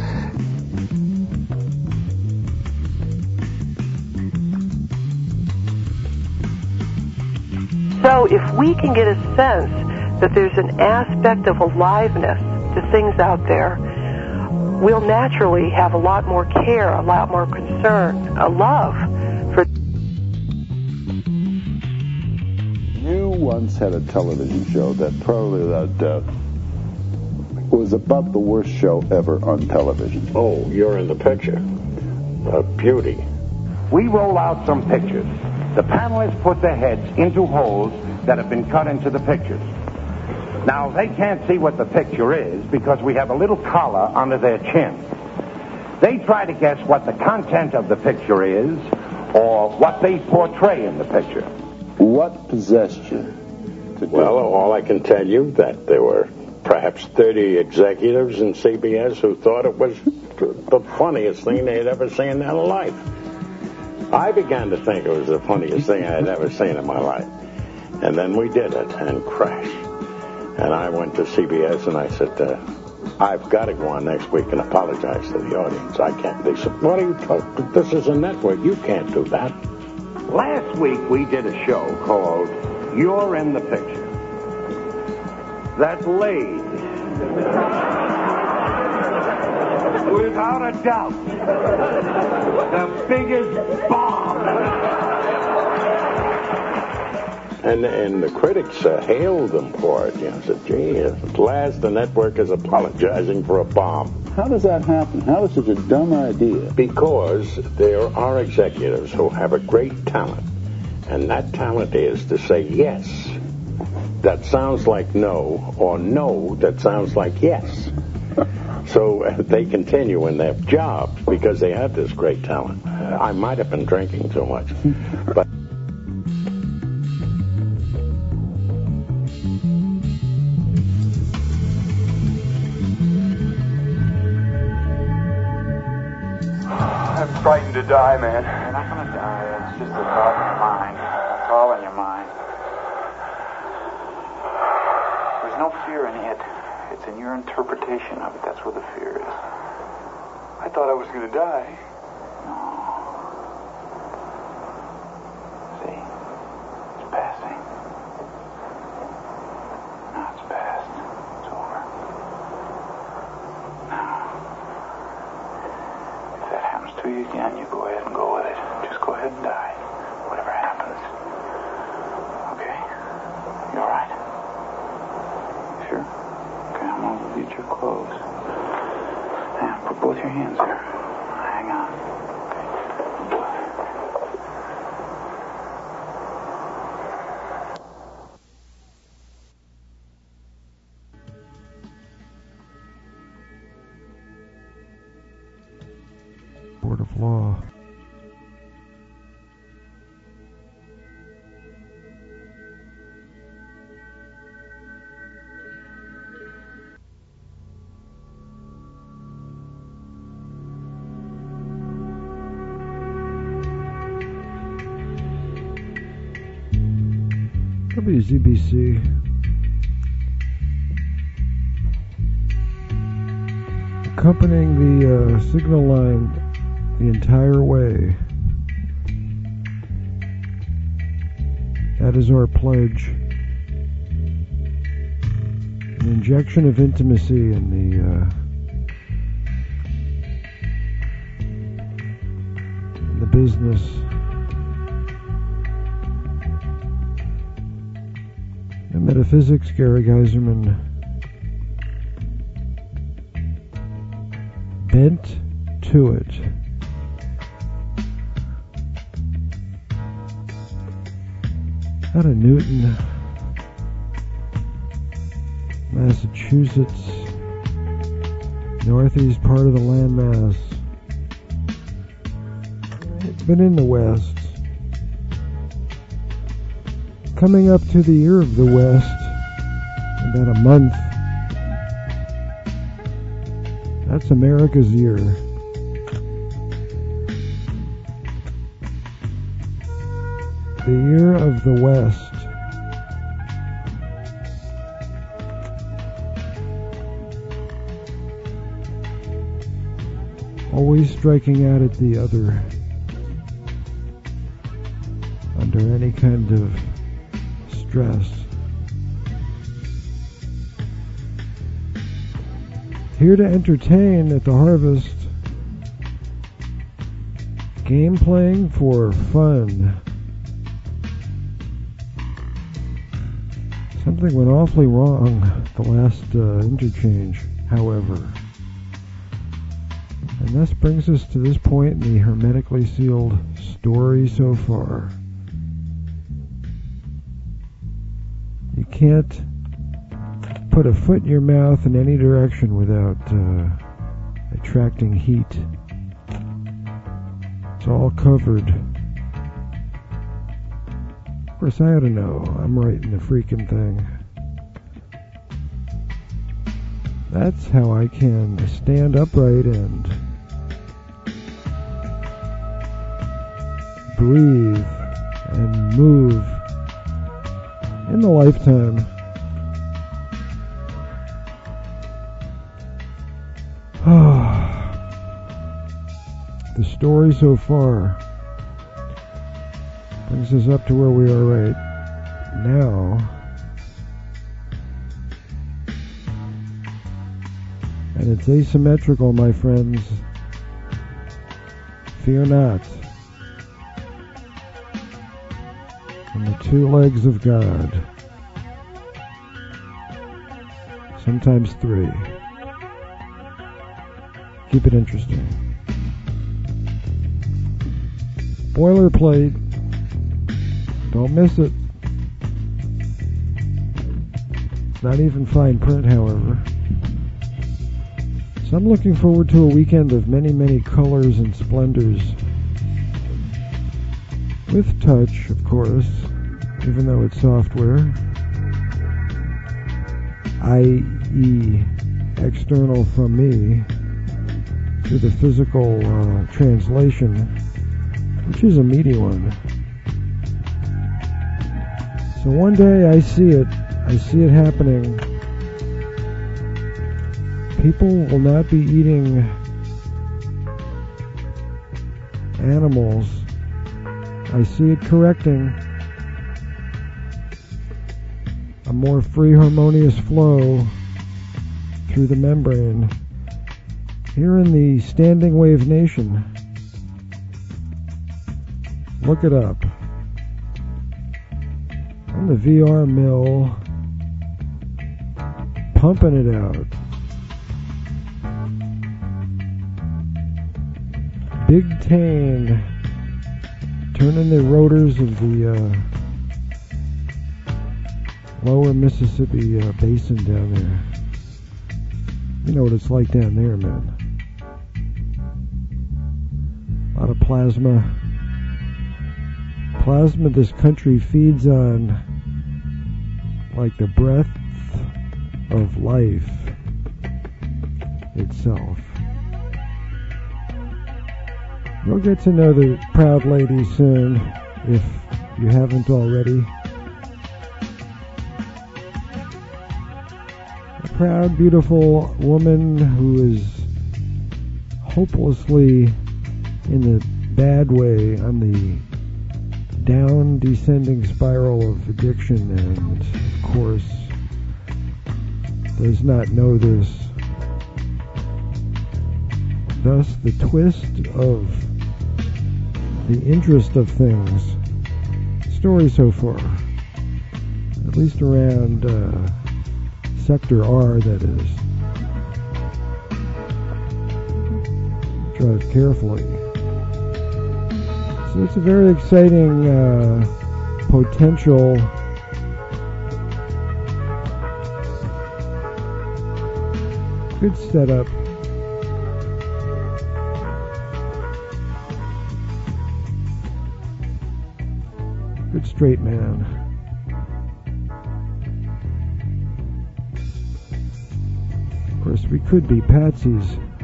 So if we can get a sense that there's an aspect of aliveness to things out there, we'll naturally have a lot more care, a lot more concern, a love for... You once had a television show that probably without doubt was about the worst show ever on television. Oh, you're in the picture. A beauty. We roll out some pictures. The panelists put their heads into holes that have been cut into the pictures. Now, they can't see what the picture is because we have a little collar under their chin. They try to guess what the content of the picture is or what they portray in the picture. What possessed you to do Well, all I can tell you that there were perhaps 30 executives in CBS who thought it was the funniest thing they had ever seen in their life. I began to think it was the funniest thing I had ever seen in my life. And then we did it and crashed. And I went to CBS and I said, I've got to go on next week and apologize to the audience. I can't. They said, what are you talking? This is a network. You can't do that. Last week we did a show called You're in the Picture. That laid, without a doubt, the biggest bomb. And the critics hailed them for it. You know, said, gee, at last the network is apologizing for a bomb. How does that happen? How is such a dumb idea? Because there are executives who have a great talent, and that talent is to say yes, that sounds like no, or no, that sounds like yes. So they continue in their jobs because they have this great talent. I might have been drinking too much, but... I'm frightened to die, man. You're not going to die. It's just a thought in your mind. It's all in your mind. There's no fear in it. It's in your interpretation of it. That's where the fear is. I thought I was going to die. No. See? It's passing. Now it's past. It's over. Now, if that happens to you again, you go ahead and go with it. Just go ahead and die. Whatever happens. Okay? You all right? Sure? Okay, I'm going to get your clothes. Now, put both your hands there. Hang on. Court of law. WZBC. Accompanying the signal line the entire way. That is our pledge. An injection of intimacy in the business. The metaphysics, Gary Geiserman. Bent to it. Out of Newton, Massachusetts, northeast part of the landmass. Been in the west. Coming up to the ear of the west, about a month. That's America's ear. The ear of the west. Always striking out at the other under any kind of stress. Here to entertain at the Harvest. Game playing for fun. Something went awfully wrong the last interchange, however. And this brings us to this point in the hermetically sealed story so far. You can't put a foot in your mouth in any direction without attracting heat. It's all covered. Of course, I ought to know. I'm writing the freaking thing. That's how I can stand upright and breathe and move in the lifetime. The story so far brings us up to where we are right now. And it's asymmetrical, my friends. Fear not. On the two legs of God. Sometimes three. Keep it interesting. Boilerplate. Don't miss it. It's not even fine print, however. So I'm looking forward to a weekend of many, many colors and splendors. With touch, of course, even though it's software. i.e. external from me to the physical translation, which is a meaty one. So one day I see it happening. People will not be eating animals. I see it correcting. A more free, harmonious flow through the membrane. Here in the Standing Wave Nation. Look it up. On the VR mill. Pumping it out. Big Tane turning the rotors of the lower Mississippi basin down there. You know what it's like down there, man. A lot of plasma. Plasma this country feeds on like the breath of life itself. You'll get to know the proud lady soon, if you haven't already. proud, beautiful woman who is hopelessly in the bad way on the down descending spiral of addiction, and of course does not know this. Thus the twist of the interest of things. Story so far, at least around Sector R, that is. Drive carefully. So it's a very exciting potential good setup. Good straight man. Of course, we could be patsies.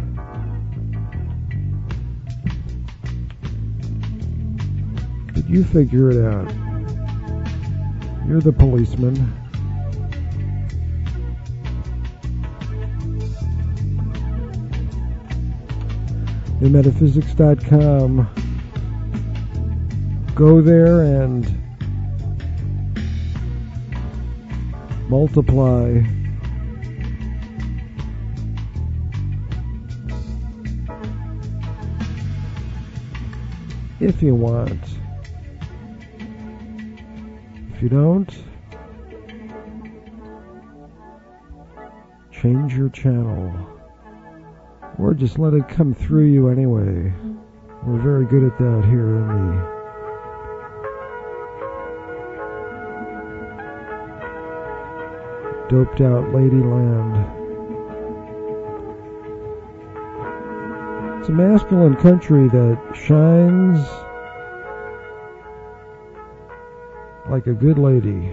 But you figure it out. You're the policeman. NewMetaphysics.com. Go there and multiply if you want. If you don't, change your channel. Or just let it come through you anyway. We're very good at that here in the doped out Ladyland. It's a masculine country that shines like a good lady.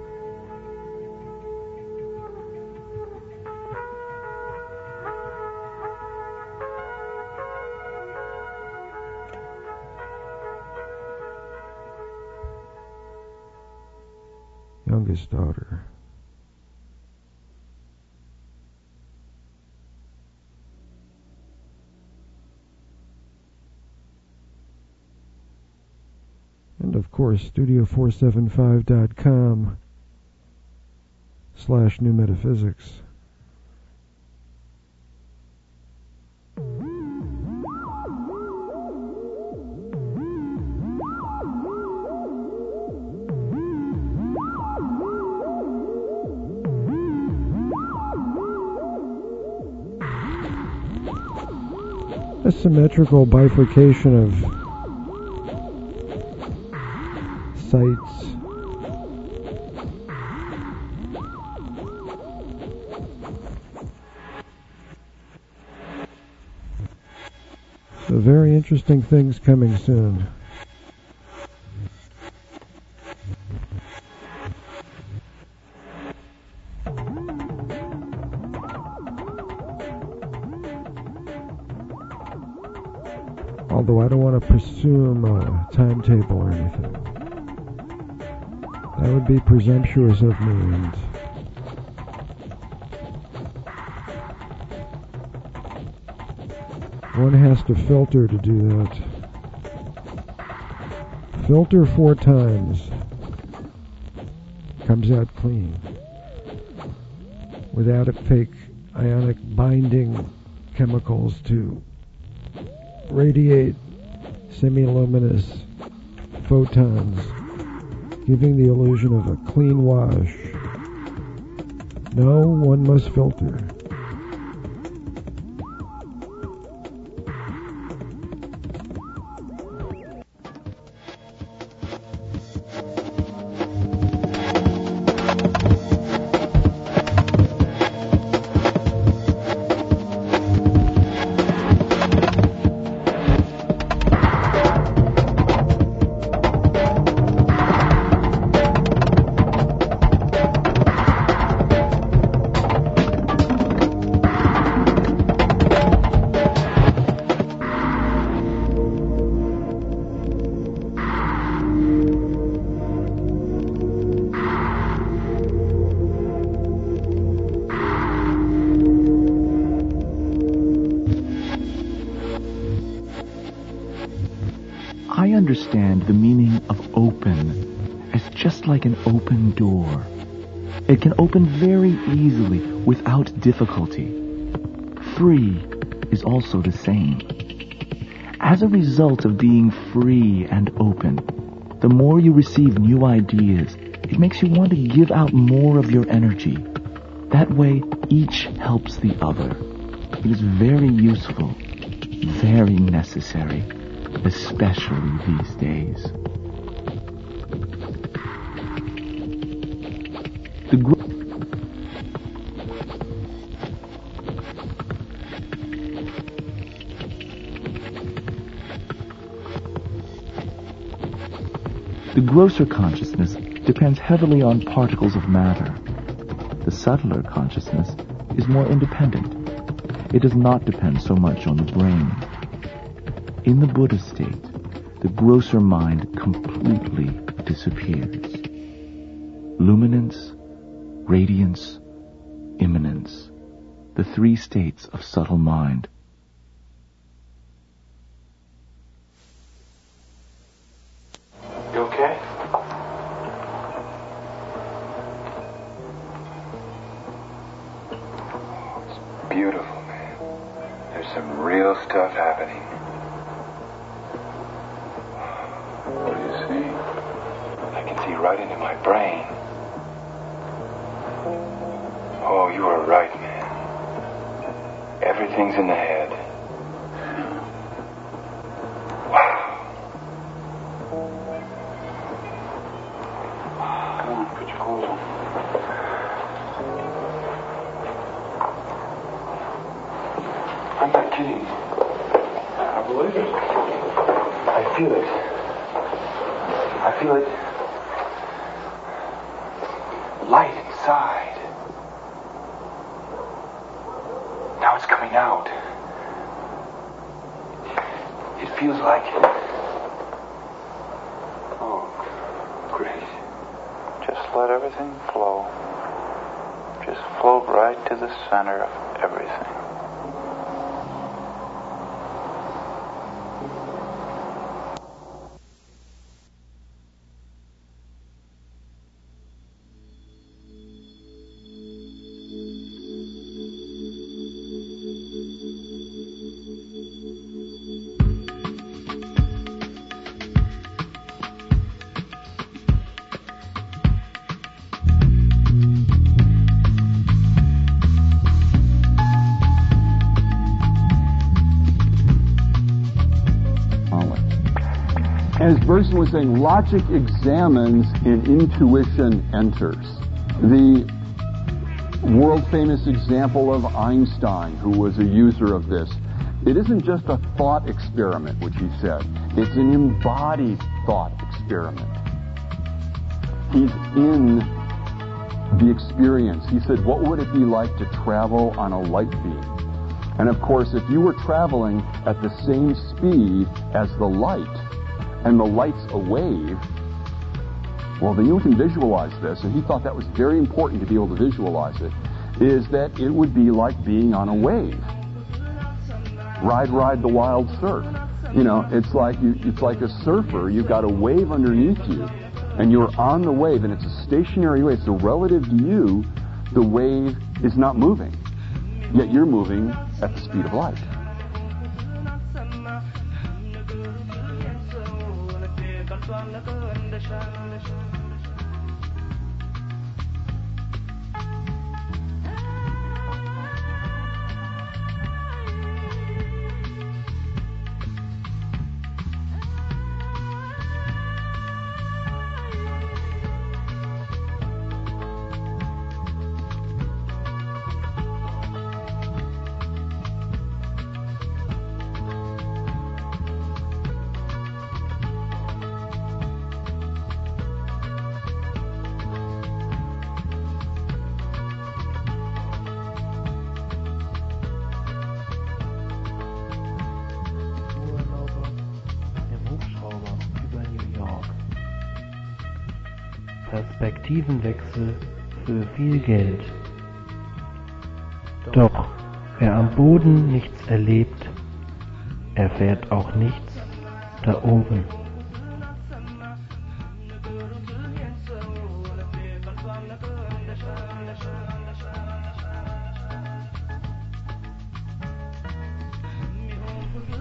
Youngest daughter. And of course, studio475.com/newmetaphysics. A symmetrical bifurcation of sights. So very interesting things coming soon. Although I don't want to presume a timetable or anything. That would be presumptuous of me, and one has to filter to do that. Filter 4 times. Comes out clean. Without a fake ionic binding chemicals to radiate semi-luminous photons, giving the illusion of a clean wash. No, one must filter. understand the meaning of open as just like an open door. It can open very easily without difficulty. Free is also the same. As a result of being free and open, the more you receive new ideas, it makes you want to give out more of your energy. That way, each helps the other. It is very useful, very necessary, especially these days. The grosser consciousness depends heavily on particles of matter. The subtler consciousness is more independent. It does not depend so much on the brain. In the Buddha state, the grosser mind completely disappears. Luminance, radiance, immanence, the three states of subtle mind. You okay? It's beautiful, man. There's some real stuff happening. What do you see? I can see right into my brain. Oh, you are right, man. Everything's in the head. I'm not kidding. I believe it. I feel it. I feel it. Light inside. Now it's coming out. It feels like... Oh, great. Just let everything flow. Just float right to the center of everything. As Bergson was saying, logic examines and intuition enters. The world-famous example of Einstein, who was a user of this, it isn't just a thought experiment, which he said. It's an embodied thought experiment. He's in the experience. He said, what would it be like to travel on a light beam? And of course, if you were traveling at the same speed as the light, and the light's a wave, well, then you can visualize this, and he thought that was very important to be able to visualize it, is that it would be like being on a wave. Ride the wild surf. You know, it's like a surfer. You've got a wave underneath you, and you're on the wave, and it's a stationary wave. So relative to you, the wave is not moving, yet you're moving at the speed of light. Perspektivenwechsel für viel Geld. Doch wer am Boden nichts erlebt, erfährt auch nichts da oben.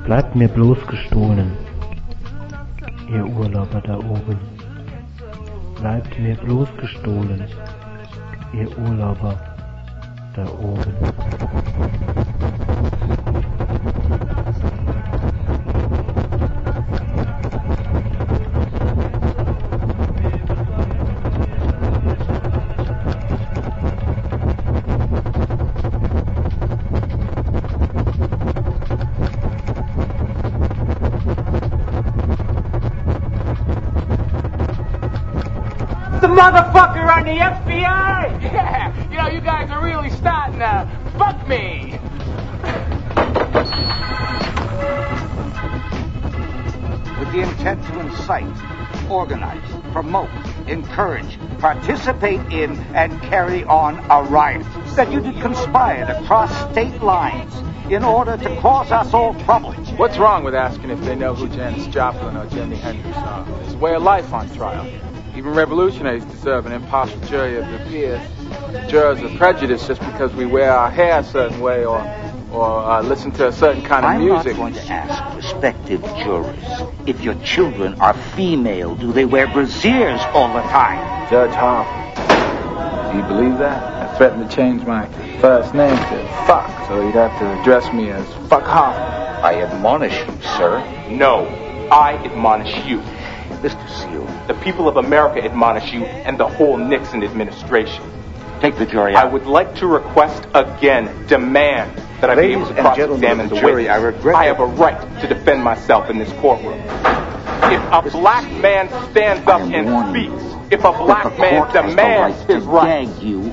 Bleibt mir bloß gestohlen, ihr Urlauber da oben. Bleibt mir bloß gestohlen, ihr Urlauber da oben. Motherfucker on the FBI! Yeah, you know, you guys are really starting to fuck me! With the intent to incite, organize, promote, encourage, participate in, and carry on a riot. That you did conspire to cross state lines in order to cause us all trouble. What's wrong with asking if they know who Janis Joplin or Jimi Hendrix are? It's a way of life on trial. Even revolutionaries deserve an impartial jury of their peers. Jurors are prejudiced just because we wear our hair a certain way or listen to a certain kind of music. I'm not going to ask prospective jurors if your children are female. Do they wear brassieres all the time? Judge Hoffman, do you believe that? I threatened to change my first name to Fuck, so you'd have to address me as Fuck Hoffman. I admonish you, sir. No, I admonish you. Mr. Seal. The people of America admonish you and the whole Nixon administration. Take the jury out. I would like to request again, demand, that I be able to cross-examine the jury. witness. I have a right to defend myself in this courtroom. If a black man stands up and speaks, if a black man demands his right, you.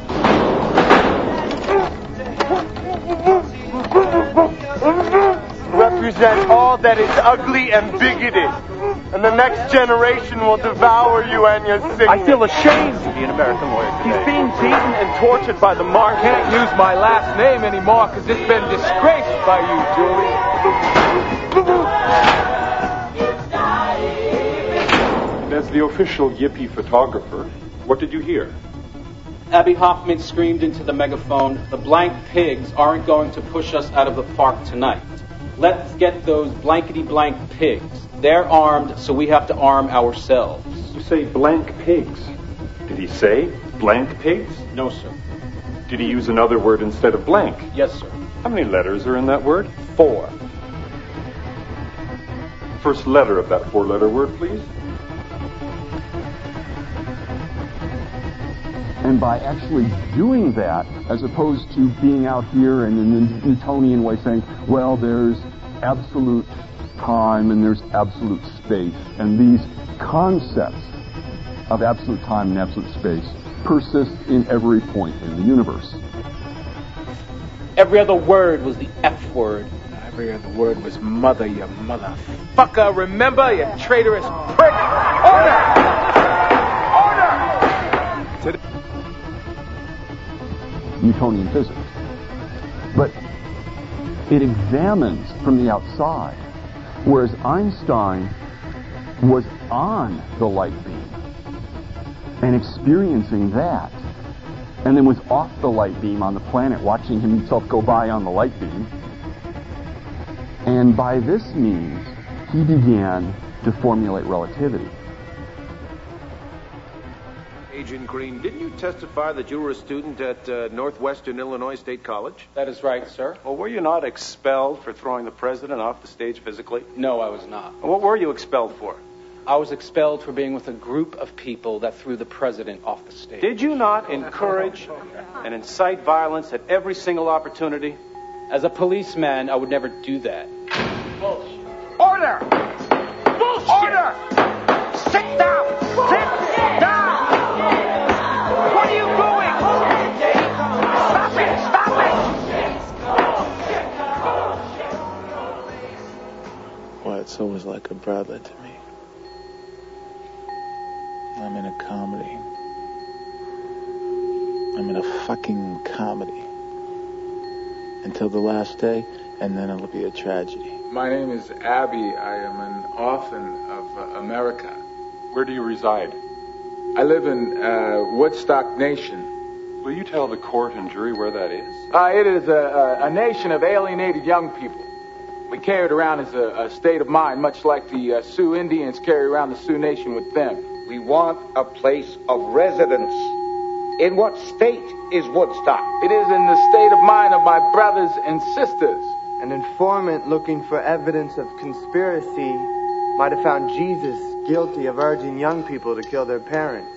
Represent all that is ugly and bigoted. And the next generation will devour you and your sickness. I feel ashamed to be an American lawyer today. He's being beaten and tortured by the Marxists. I can't use my last name anymore because it's been disgraced by you, Julie. And as the official Yippie photographer, what did you hear? Abby Hoffman screamed into the megaphone, "The blank pigs aren't going to push us out of the park tonight. Let's get those blankety-blank pigs. They're armed, so we have to arm ourselves." You say blank pigs. Did he say blank pigs? No, sir. Did he use another word instead of blank? Yes, sir. How many letters are in that word? 4. First letter of that 4-letter word, please. And by actually doing that, as opposed to being out here and in the Newtonian way saying, well, there's absolute time and there's absolute space, and these concepts of absolute time and absolute space persist in every point in the universe. Every other word was the F word. Every other word was mother, you motherfucker. Remember, you traitorous prick. Order! Order! Newtonian physics. But it examines from the outside, whereas Einstein was on the light beam and experiencing that, and then was off the light beam on the planet watching himself go by on the light beam. And by this means, he began to formulate relativity. Agent Green, didn't you testify that you were a student at Northwestern Illinois State College? That is right, sir. Well, were you not expelled for throwing the president off the stage physically? No, I was not. What were you expelled for? I was expelled for being with a group of people that threw the president off the stage. Did you not encourage and incite violence at every single opportunity? As a policeman, I would never do that. Bullshit. Order! Bullshit! Order! Sit down! Sit down! What are you doing? Stop it! Stop it! Why, it's always like a brother to me. I'm in a comedy. I'm in a fucking comedy. Until the last day, and then it'll be a tragedy. My name is Abby. I am an orphan of America. Where do you reside? I live in Woodstock Nation. Will you tell the court and jury where that is? It is a nation of alienated young people. We carry it around as a state of mind, much like the Sioux Indians carry around the Sioux Nation with them. We want a place of residence. In what state is Woodstock? It is in the state of mind of my brothers and sisters. An informant looking for evidence of conspiracy might have found Jesus guilty of urging young people to kill their parents.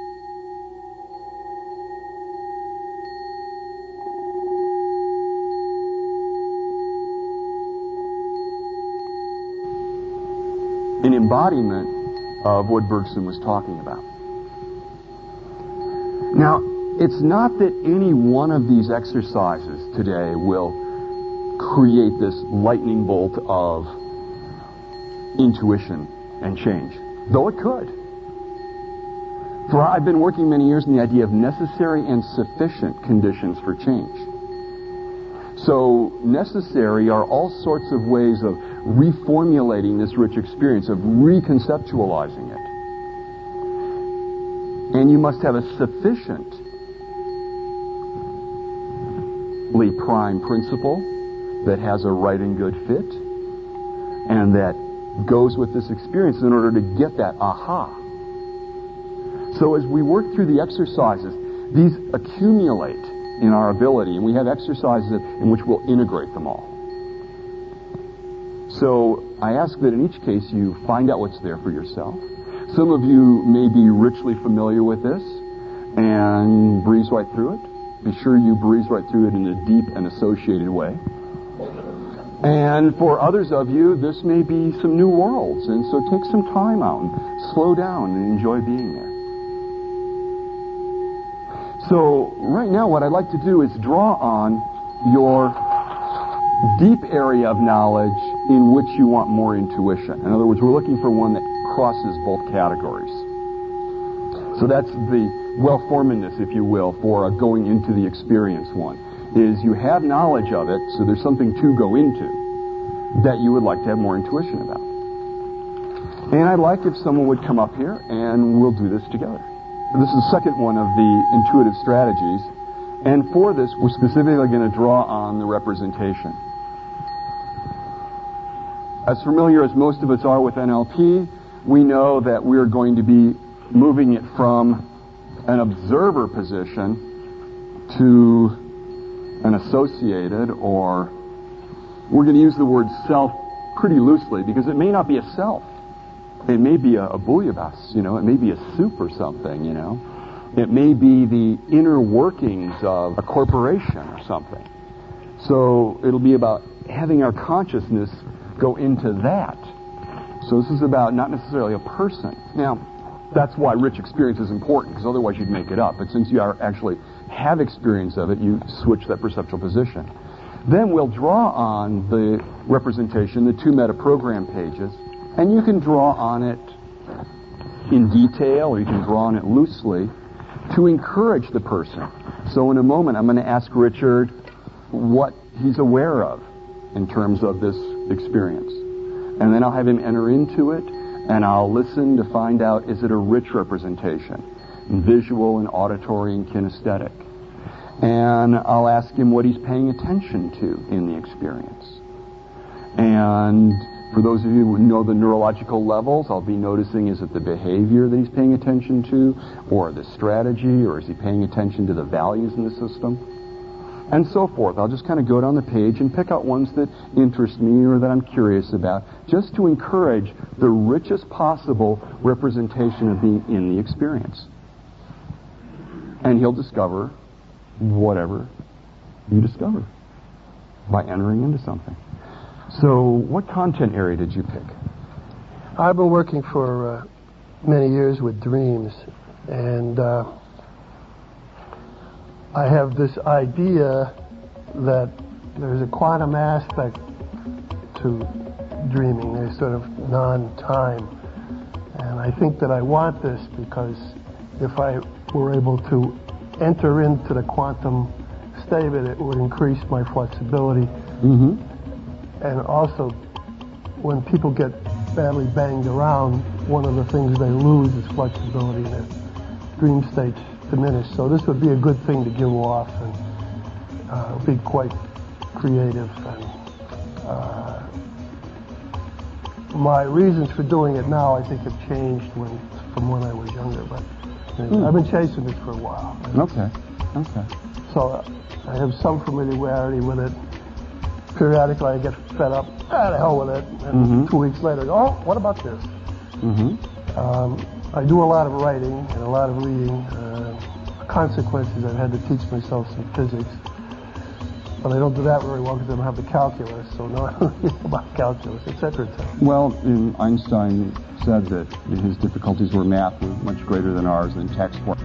An embodiment of what Bergson was talking about. Now, it's not that any one of these exercises today will create this lightning bolt of intuition and change, though it could. For I've been working many years in the idea of necessary and sufficient conditions for change. So necessary are all sorts of ways of reformulating this rich experience, of reconceptualizing it. And you must have a sufficiently prime principle that has a right and good fit and that goes with this experience in order to get that aha. So as we work through the exercises, these accumulate in our ability, and we have exercises in which we'll integrate them all. So I ask that in each case you find out what's there for yourself. Some of you may be richly familiar with this and breeze right through it. Be sure you breeze right through it in a deep and associated way. And for others of you, this may be some new worlds, and so take some time out and slow down and enjoy being there. So right now what I'd like to do is draw on your deep area of knowledge in which you want more intuition. In other words, we're looking for one that crosses both categories. So that's the well-formedness, if you will, for a going into the experience one, is you have knowledge of it, so there's something to go into that you would like to have more intuition about. And I'd like if someone would come up here and we'll do this together. This is the second one of the intuitive strategies. And for this, we're specifically going to draw on the representation. As familiar as most of us are with NLP, we know that we're going to be moving it from an observer position to an associated, or we're going to use the word self pretty loosely because it may not be a self. It may be a bouillabaisse, it may be a soup or something, It may be the inner workings of a corporation or something. So it'll be about having our consciousness go into that. So this is about not necessarily a person. Now, that's why rich experience is important, because otherwise you'd make it up. But since you actually have experience of it, you switch that perceptual position. Then we'll draw on the representation, the 2 meta-program pages, and you can draw on it in detail, or you can draw on it loosely, to encourage the person. So in a moment, I'm going to ask Richard what he's aware of in terms of this experience. And then I'll have him enter into it, and I'll listen to find out, is it a rich representation, visual and auditory and kinesthetic? And I'll ask him what he's paying attention to in the experience. And for those of you who know the neurological levels, I'll be noticing, is it the behavior that he's paying attention to, or the strategy, or is he paying attention to the values in the system? And so forth. I'll just kind of go down the page and pick out ones that interest me or that I'm curious about, just to encourage the richest possible representation of being in the experience. And he'll discover whatever you discover by entering into something. So what content area did you pick? I've been working for many years with dreams, and I have this idea that there's a quantum aspect to dreaming. There's sort of non-time. And I think that I want this because if I were able to enter into the quantum state of it would increase my flexibility. Mm-hmm. And also, when people get badly banged around, one of the things they lose is flexibility, and their dream states diminish. So this would be a good thing to give off and be quite creative and my reasons for doing it now, I think, have changed from when I was younger. But I've been chasing this for a while. Okay. So I have some familiarity with it. Periodically, I get fed up. The hell with it. And 2 weeks later, oh, what about this? I do a lot of writing and a lot of reading. Consequences, I've had to teach myself some physics. But I don't do that very well because I don't have the calculus. So no, I don't know about calculus, etc. Well, Einstein said that his difficulties were math were much greater than ours in text work.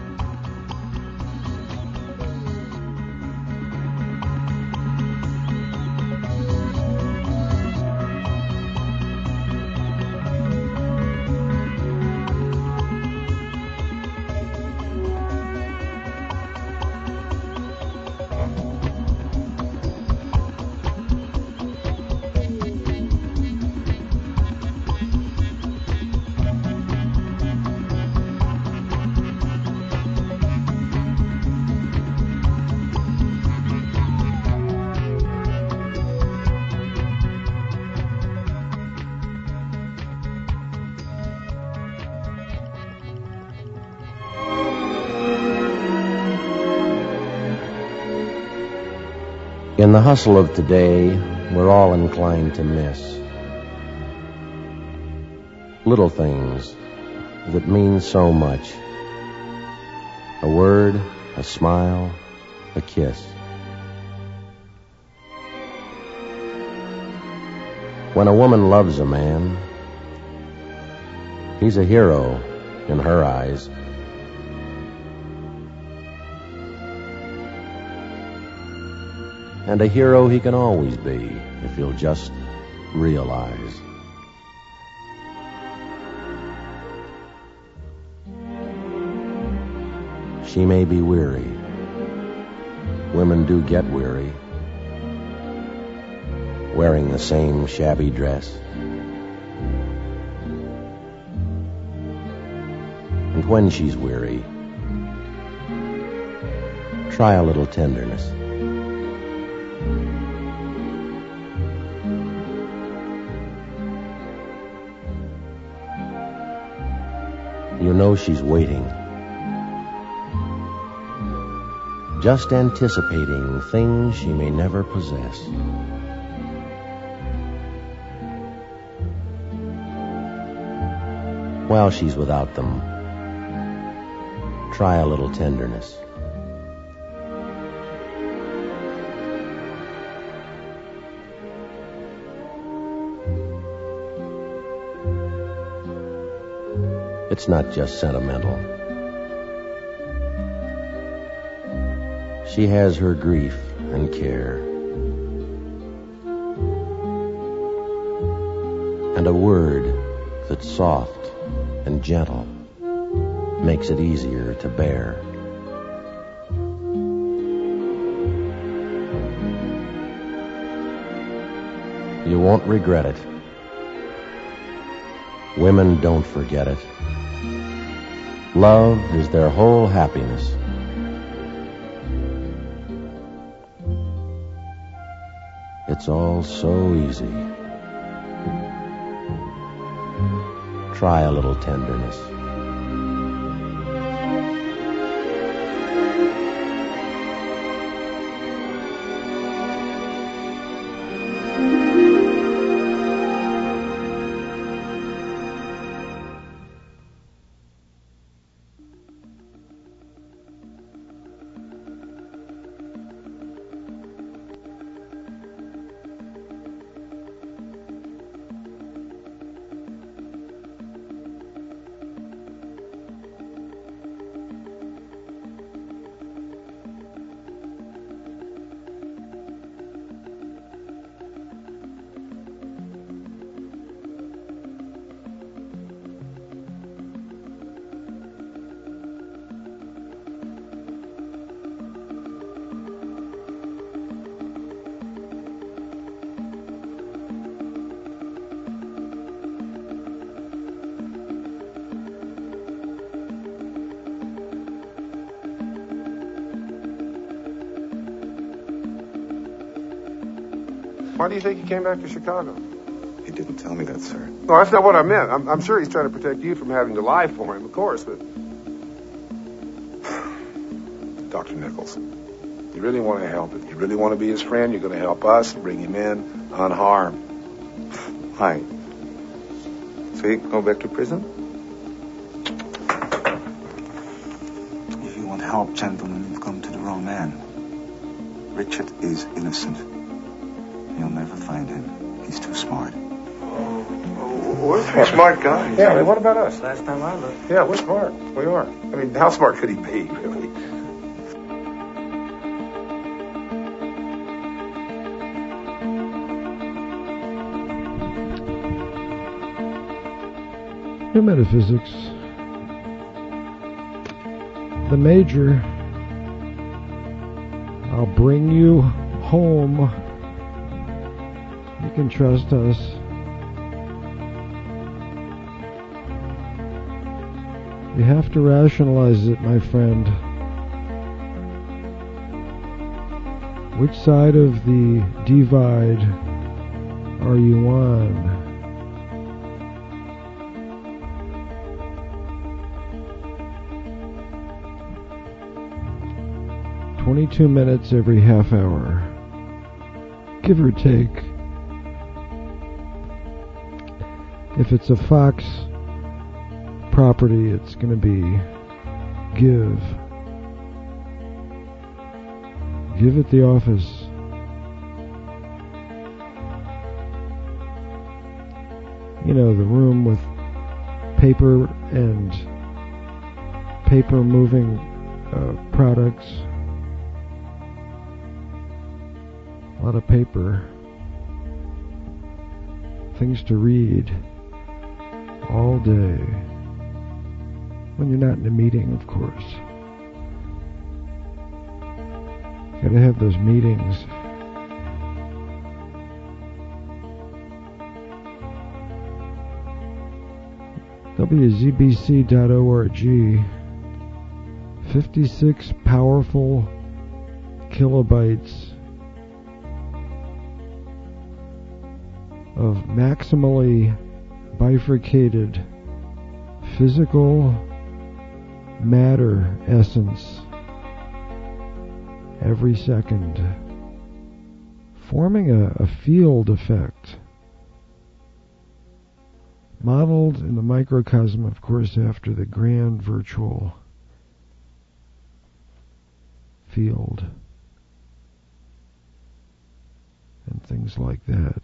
In the hustle of today, we're all inclined to miss little things that mean so much. A word, a smile, a kiss. When a woman loves a man, he's a hero in her eyes. And a hero he can always be if he'll just realize. She may be weary. Women do get weary, wearing the same shabby dress. And when she's weary, try a little tenderness. You know she's waiting, just anticipating things she may never possess. While she's without them, try a little tenderness. It's not just sentimental. She has her grief and care. And a word that's soft and gentle makes it easier to bear. You won't regret it. Women don't forget it. Love is their whole happiness. It's all so easy. Try a little tenderness. Why do you think he came back to Chicago? He didn't tell me that, sir. No, that's not what I meant. I'm sure he's trying to protect you from having to lie for him, of course, but... Dr. Nichols, you really want to help him. You really want to be his friend. You're going to help us bring him in unharmed. Hi. So you go back to prison? If you want help, gentlemen, you've come to the wrong man. Richard is innocent. You'll never find him. He's too smart. We're pretty smart guys. Yeah, I mean, what about us? Last time I looked. Yeah, we're smart. We are. I mean, how smart could he be, really? New Metaphysics. The Major. I'll bring you home. You can trust us. You have to rationalize it, my friend. Which side of the divide are you on? $22 minutes every half hour, give or take. If it's a Fox property, it's going to be give at the office. You know, the room with paper and paper moving products. A lot of paper, things to read all day, when you're not in a meeting, of course. Gotta have those meetings. WZBC.org, 56 powerful kilobytes of maximally bifurcated physical matter essence every second, forming a field effect modeled in the microcosm, of course, after the grand virtual field and things like that.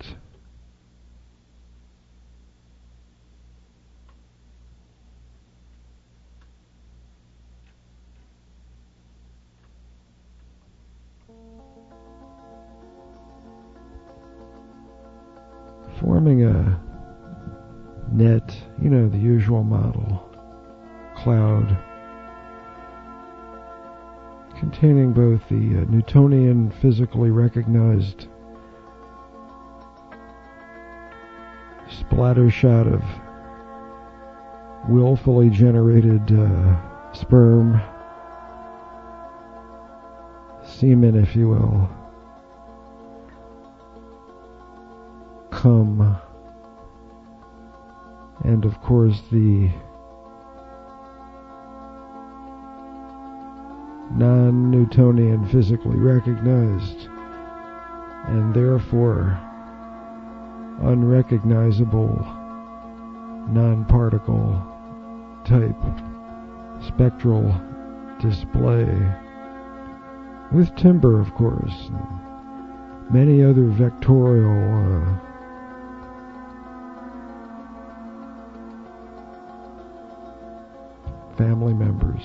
Forming a net, you know, the usual model, cloud, containing both the Newtonian physically recognized splattershot of willfully generated sperm, semen, if you will, cum, and of course the non-Newtonian physically recognized and therefore unrecognizable non-particle type spectral display with timber, of course, and many other vectorial family members.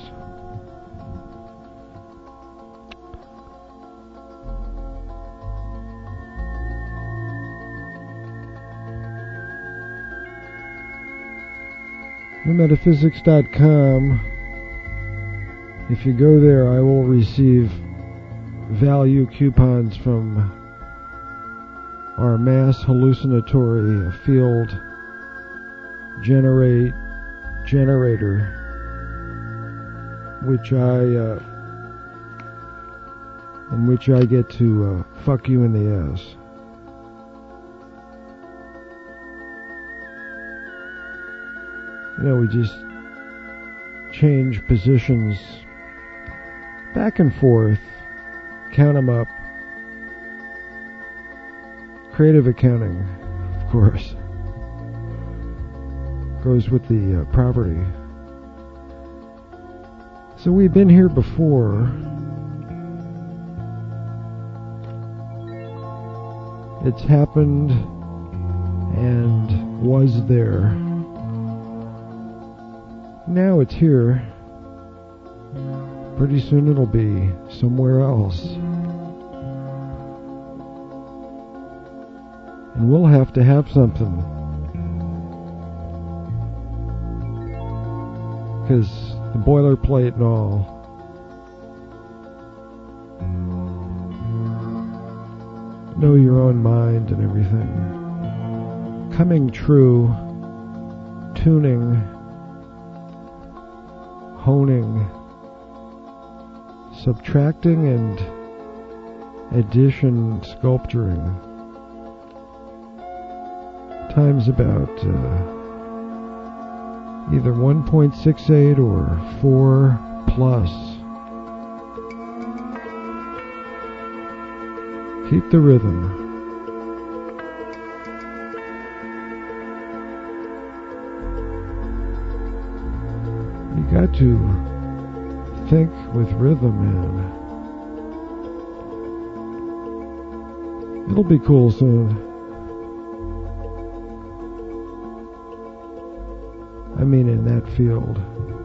NewMetaphysics.com. If you go there, I will receive value coupons from our mass hallucinatory field generator, in which I get to fuck you in the ass. we just change positions back and forth, count them up. Creative accounting, of course, goes with the property. So we've been here before. It's happened and was there. Now it's here. Pretty soon it'll be somewhere else. And we'll have to have something. Because the boilerplate and all. Know your own mind and everything. Coming true. Tuning. Honing. Subtracting and addition sculpturing. Times about either 1.68 or 4 plus. Keep the rhythm. You got to think with rhythm, man. It'll be cool soon. I mean, in that field.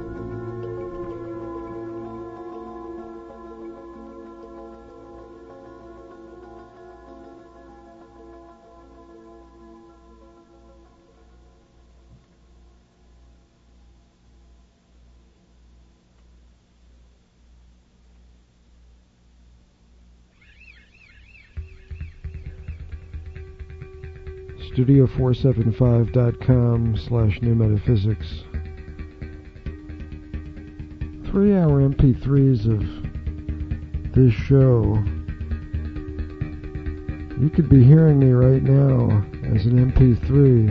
Studio475.com/newmetaphysics. 3-hour MP3s of this show. You could be hearing me right now as an MP3.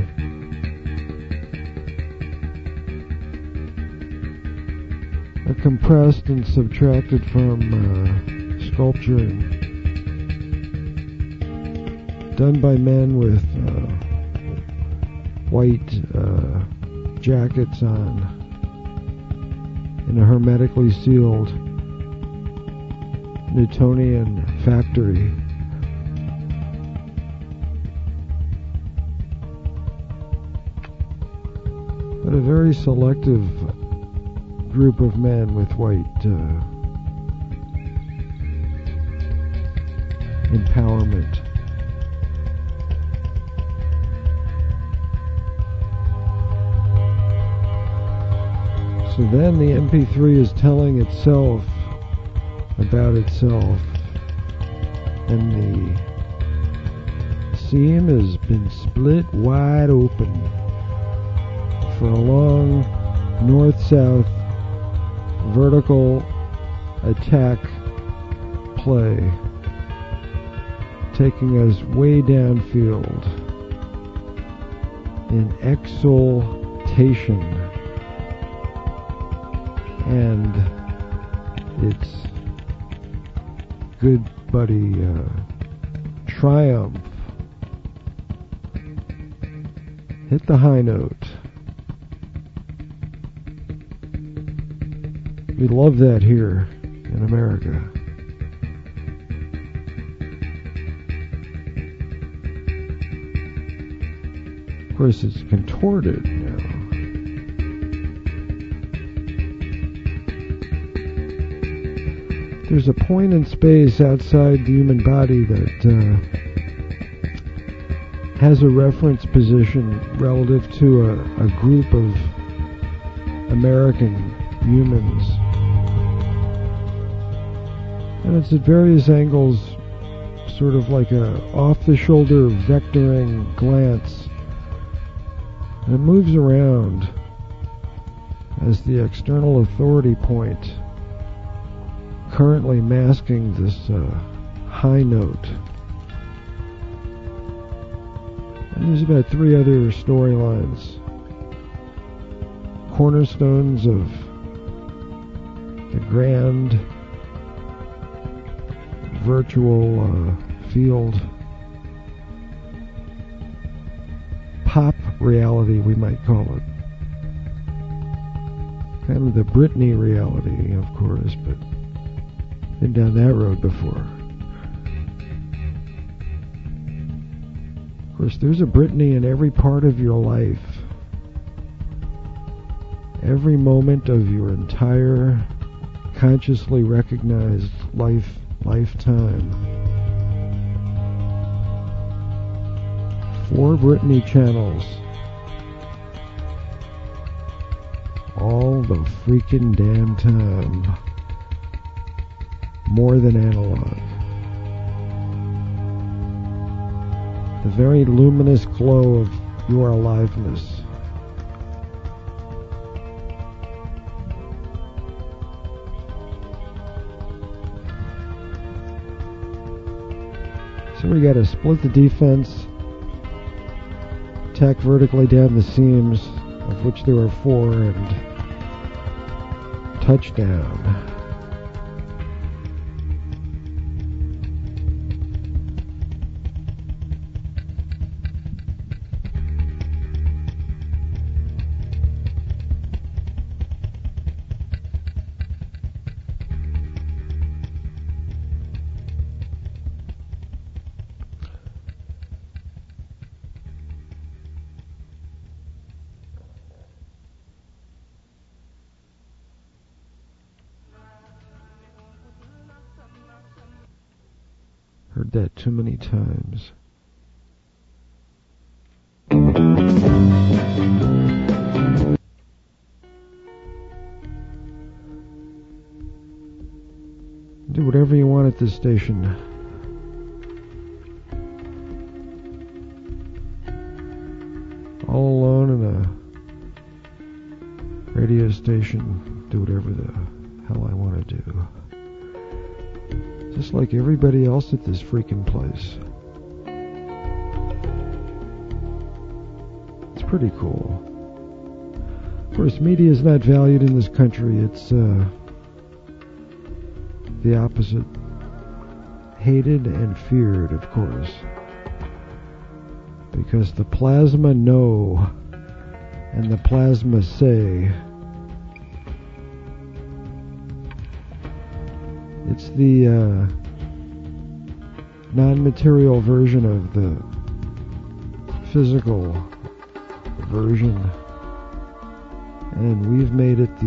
They're compressed and subtracted from sculpturing. Done by men with white jackets on in a hermetically sealed Newtonian factory. But a very selective group of men with white empowerment. So then the MP3 is telling itself about itself, and the seam has been split wide open for a long north-south vertical attack play, taking us way downfield in exaltation. And its good buddy Triumph hit the high note. We love that here in America. Of course, it's contorted now. There's a point in space outside the human body that has a reference position relative to a group of American humans. And it's at various angles, sort of like a off-the-shoulder vectoring glance. And it moves around as the external authority point, currently masking this high note. And there's about 3 other storylines cornerstones of the grand virtual field pop reality, we might call it. Kind of the Britney reality, of course, but been down that road before. Of course, there's a Britney in every part of your life. Every moment of your entire consciously recognized lifetime. 4 Britney channels. All the freaking damn time. More than analog. The very luminous glow of your aliveness. So we got to split the defense, attack vertically down the seams, of which there are 4, and touchdown. Heard that too many times. Do whatever you want at this station. All alone in a radio station. Do whatever the hell I want to do. Just like everybody else at this freaking place. It's pretty cool. Of course, media is not valued in this country. It's the opposite. Hated and feared, of course. Because the plasma know and the plasma say. It's the non-material version of the physical version, and we've made it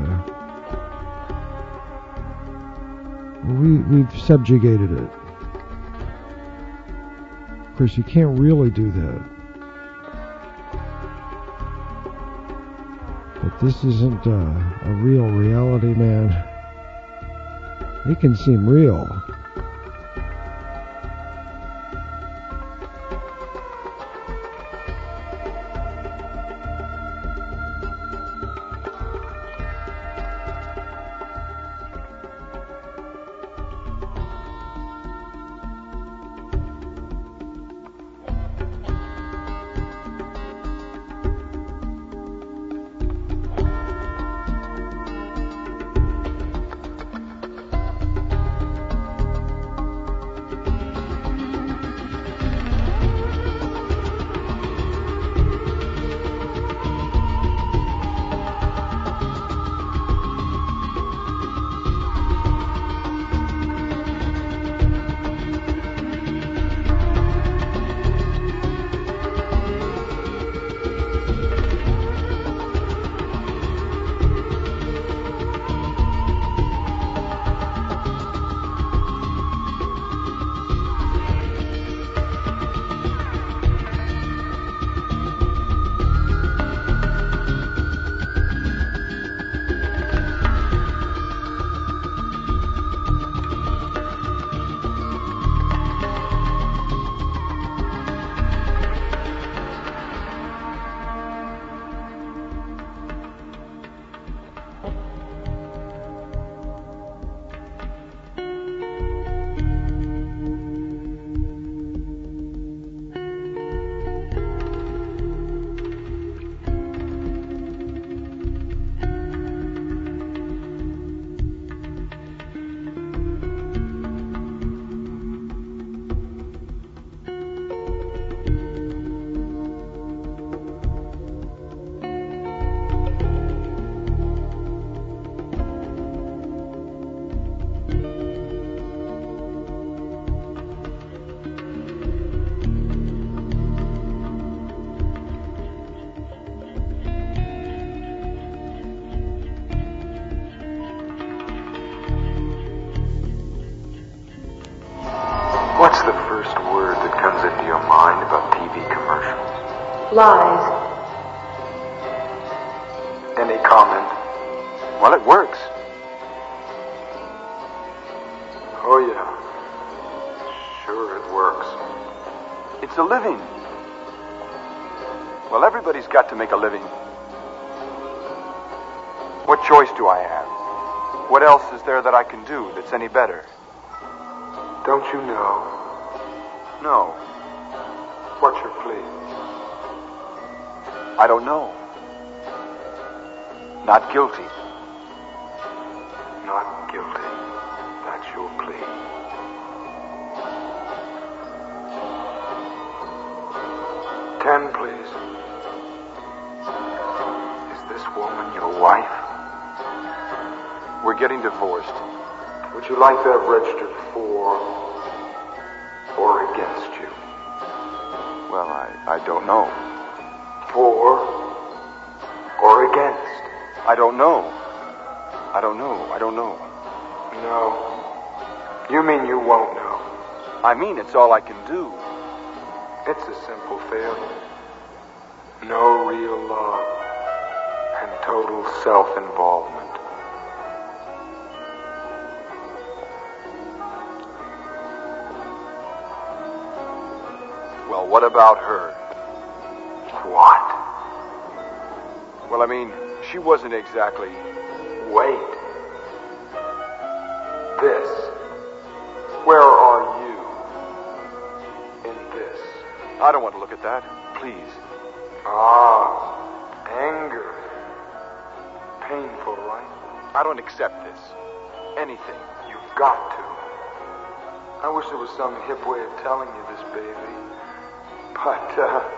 we've subjugated it. Of course, you can't really do that, but this isn't a real reality, man. It can seem real. lies. Any comment? Well, it works. Oh, yeah. Sure, it works. It's a living. Well, everybody's got to make a living. What choice do I have? What else is there that I can do that's any better? Don't you know? No. What's your plea? I don't know. Not guilty. Not guilty. That's your plea. $10, please. Is this woman your wife? We're getting divorced. Would you like that registered for or against you? Well, I don't know. For or against? I don't know. I don't know. No. You mean you won't know? I mean, it's all I can do. It's a simple failure. No real love and total self-involvement. Well, what about her? What? Well, I mean, she wasn't exactly... Wait. This. Where are you in this? I don't want to look at that. Please. Ah, anger. Painful, right? I don't accept this. Anything. You've got to. I wish there was some hip way of telling you this, baby. But,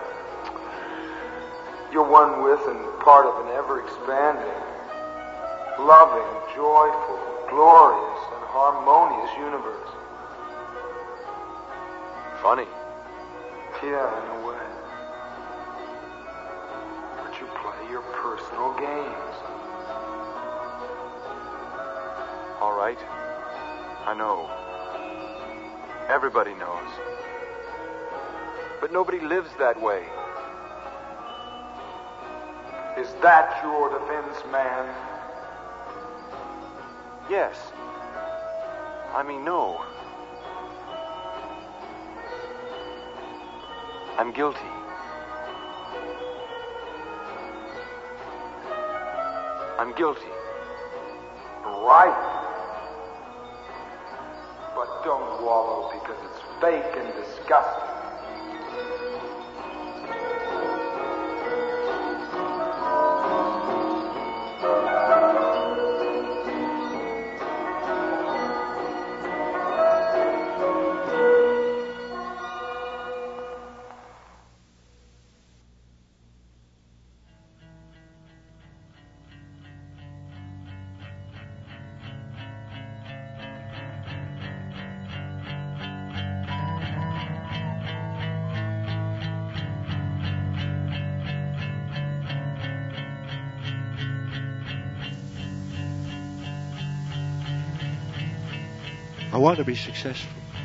you're one with and part of an ever-expanding, loving, joyful, glorious, and harmonious universe. Funny. Yeah, in a way. But you play your personal games. All right. I know. Everybody knows. But nobody lives that way. Is that your defense, man? Yes. I mean, no. I'm guilty. I'm guilty. Right. But don't wallow because it's fake and disgusting. I want to be successful.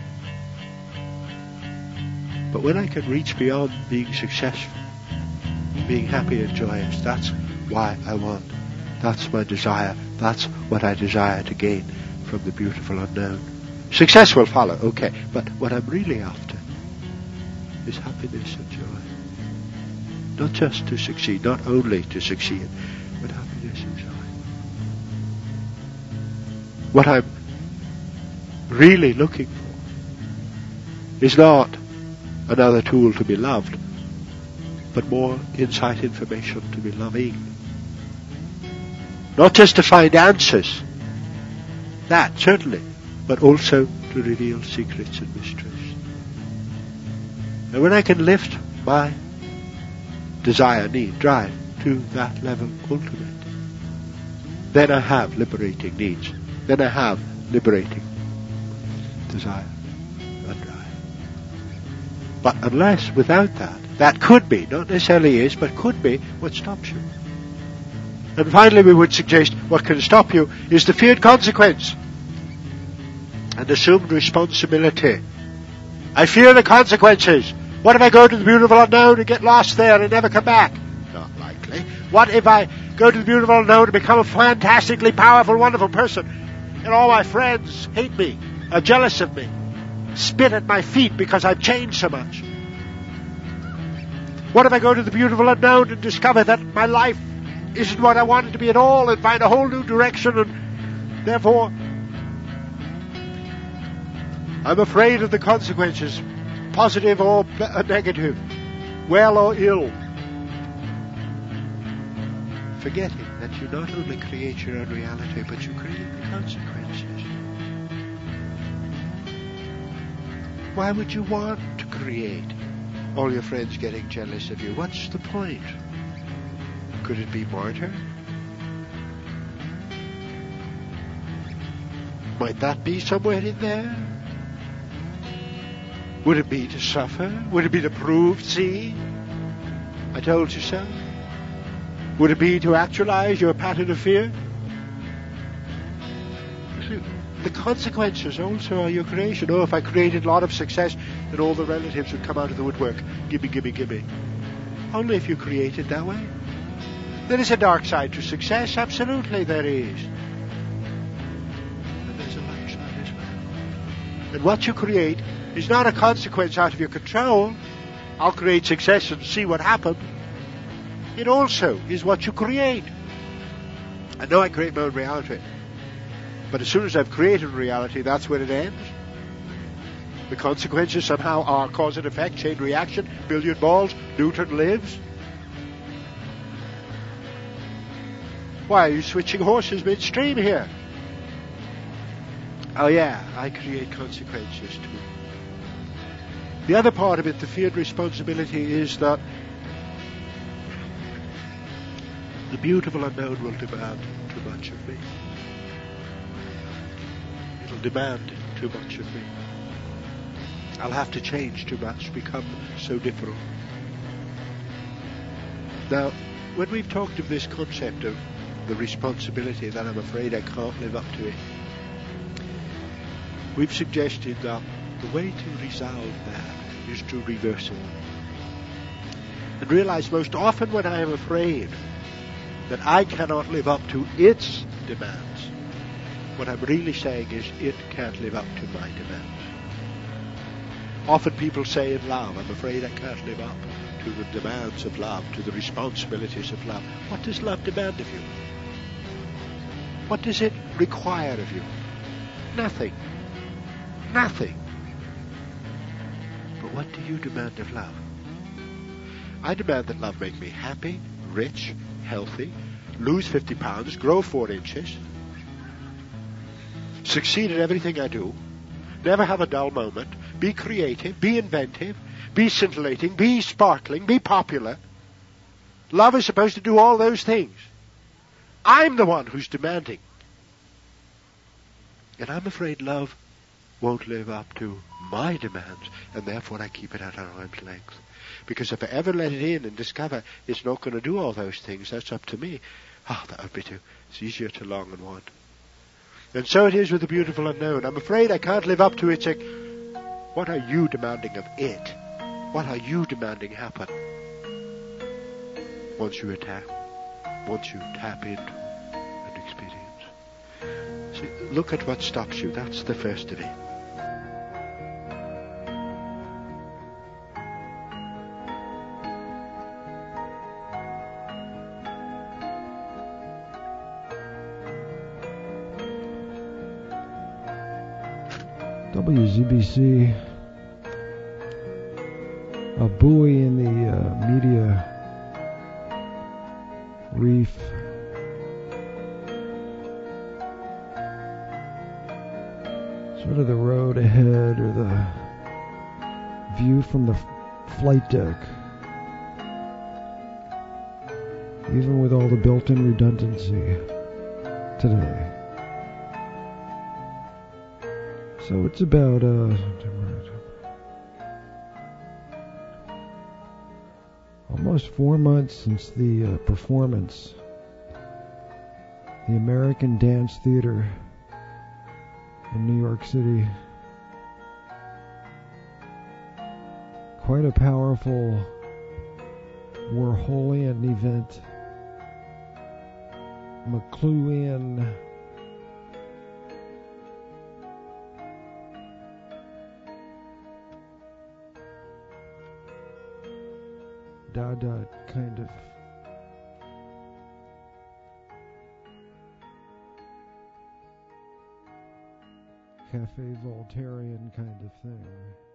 But when I can reach beyond being successful, being happy and joyous, that's why I want. That's my desire. That's what I desire to gain from the beautiful unknown. Success will follow, okay, but what I'm really after is happiness and joy. Not just to succeed, not only to succeed, but happiness and joy. What I'm really looking for is not another tool to be loved, but more insight, information to be loving. Not just to find answers, that certainly, but also to reveal secrets and mysteries. And when I can lift my desire, need, drive to that level ultimate, then I have liberating needs. Then I have liberating desire and drive. But unless without that, that could be, not necessarily is, but could be what stops you. And finally we would suggest what can stop you is the feared consequence and assumed responsibility. I fear the consequences. What if I go to the beautiful unknown and get lost there and never come back? Not likely. What if I go to the beautiful unknown and become a fantastically powerful, wonderful person, and all my friends hate me, are jealous of me, spit at my feet because I've changed so much? What if I go to the beautiful unknown and discover that my life isn't what I want it to be at all, and find a whole new direction, and therefore I'm afraid of the consequences, positive or negative, well or ill, forgetting that you not only create your own reality, but you create the consequences. Why would you want to create all your friends getting jealous of you? What's the point? Could it be martyr? Might that be somewhere in there? Would it be to suffer? Would it be to prove, see, I told you so? Would it be to actualize your pattern of fear? See, the consequences also are your creation. Oh, if I created a lot of success, then all the relatives would come out of the woodwork. Gimme, gimme, gimme. Only if you create it that way. There is a dark side to success. Absolutely there is. And there's a light side as well. And what you create is not a consequence out of your control. I'll create success and see what happens. It also is what you create. I know I create my own reality. But as soon as I've created reality, that's where it ends. The consequences somehow are cause and effect, chain reaction, billiard balls, Newton lives. Why are you switching horses midstream here? Oh yeah, I create consequences too. The other part of it, the feared responsibility, is that the beautiful unknown will demand too much of me. It'll demand too much of me. I'll have to change too much, become so different. Now, when we've talked of this concept of the responsibility that I'm afraid I can't live up to it, we've suggested that the way to resolve that is to reverse it. And realize most often when I am afraid that I cannot live up to its demands, what I'm really saying is it can't live up to my demands. Often people say in love, I'm afraid I can't live up to the demands of love, to the responsibilities of love. What does love demand of you? What does it require of you? Nothing. Nothing. But what do you demand of love? I demand that love make me happy, rich, healthy, lose 50 pounds, grow 4 inches, succeed at everything I do, never have a dull moment, be creative, be inventive, be scintillating, be sparkling, be popular. Love is supposed to do all those things. I'm the one who's demanding. And I'm afraid love won't live up to my demands, and therefore I keep it at arm's length. Because if I ever let it in and discover it's not going to do all those things, that's up to me. That would be it's easier to long and want. And so it is with the beautiful unknown. I'm afraid I can't live up to it. What are you demanding of it? What are you demanding happen? Once you tap into an experience. See, look at what stops you. That's the first of it. WZBC, a buoy in the media reef. Sort of the road ahead or the view from the flight deck. Even with all the built-in redundancy today. So it's about almost 4 months since the performance, the American Dance Theater in New York City. quite a powerful Warholian event. McLuhan Dada kind of Cafe Voltairian kind of thing.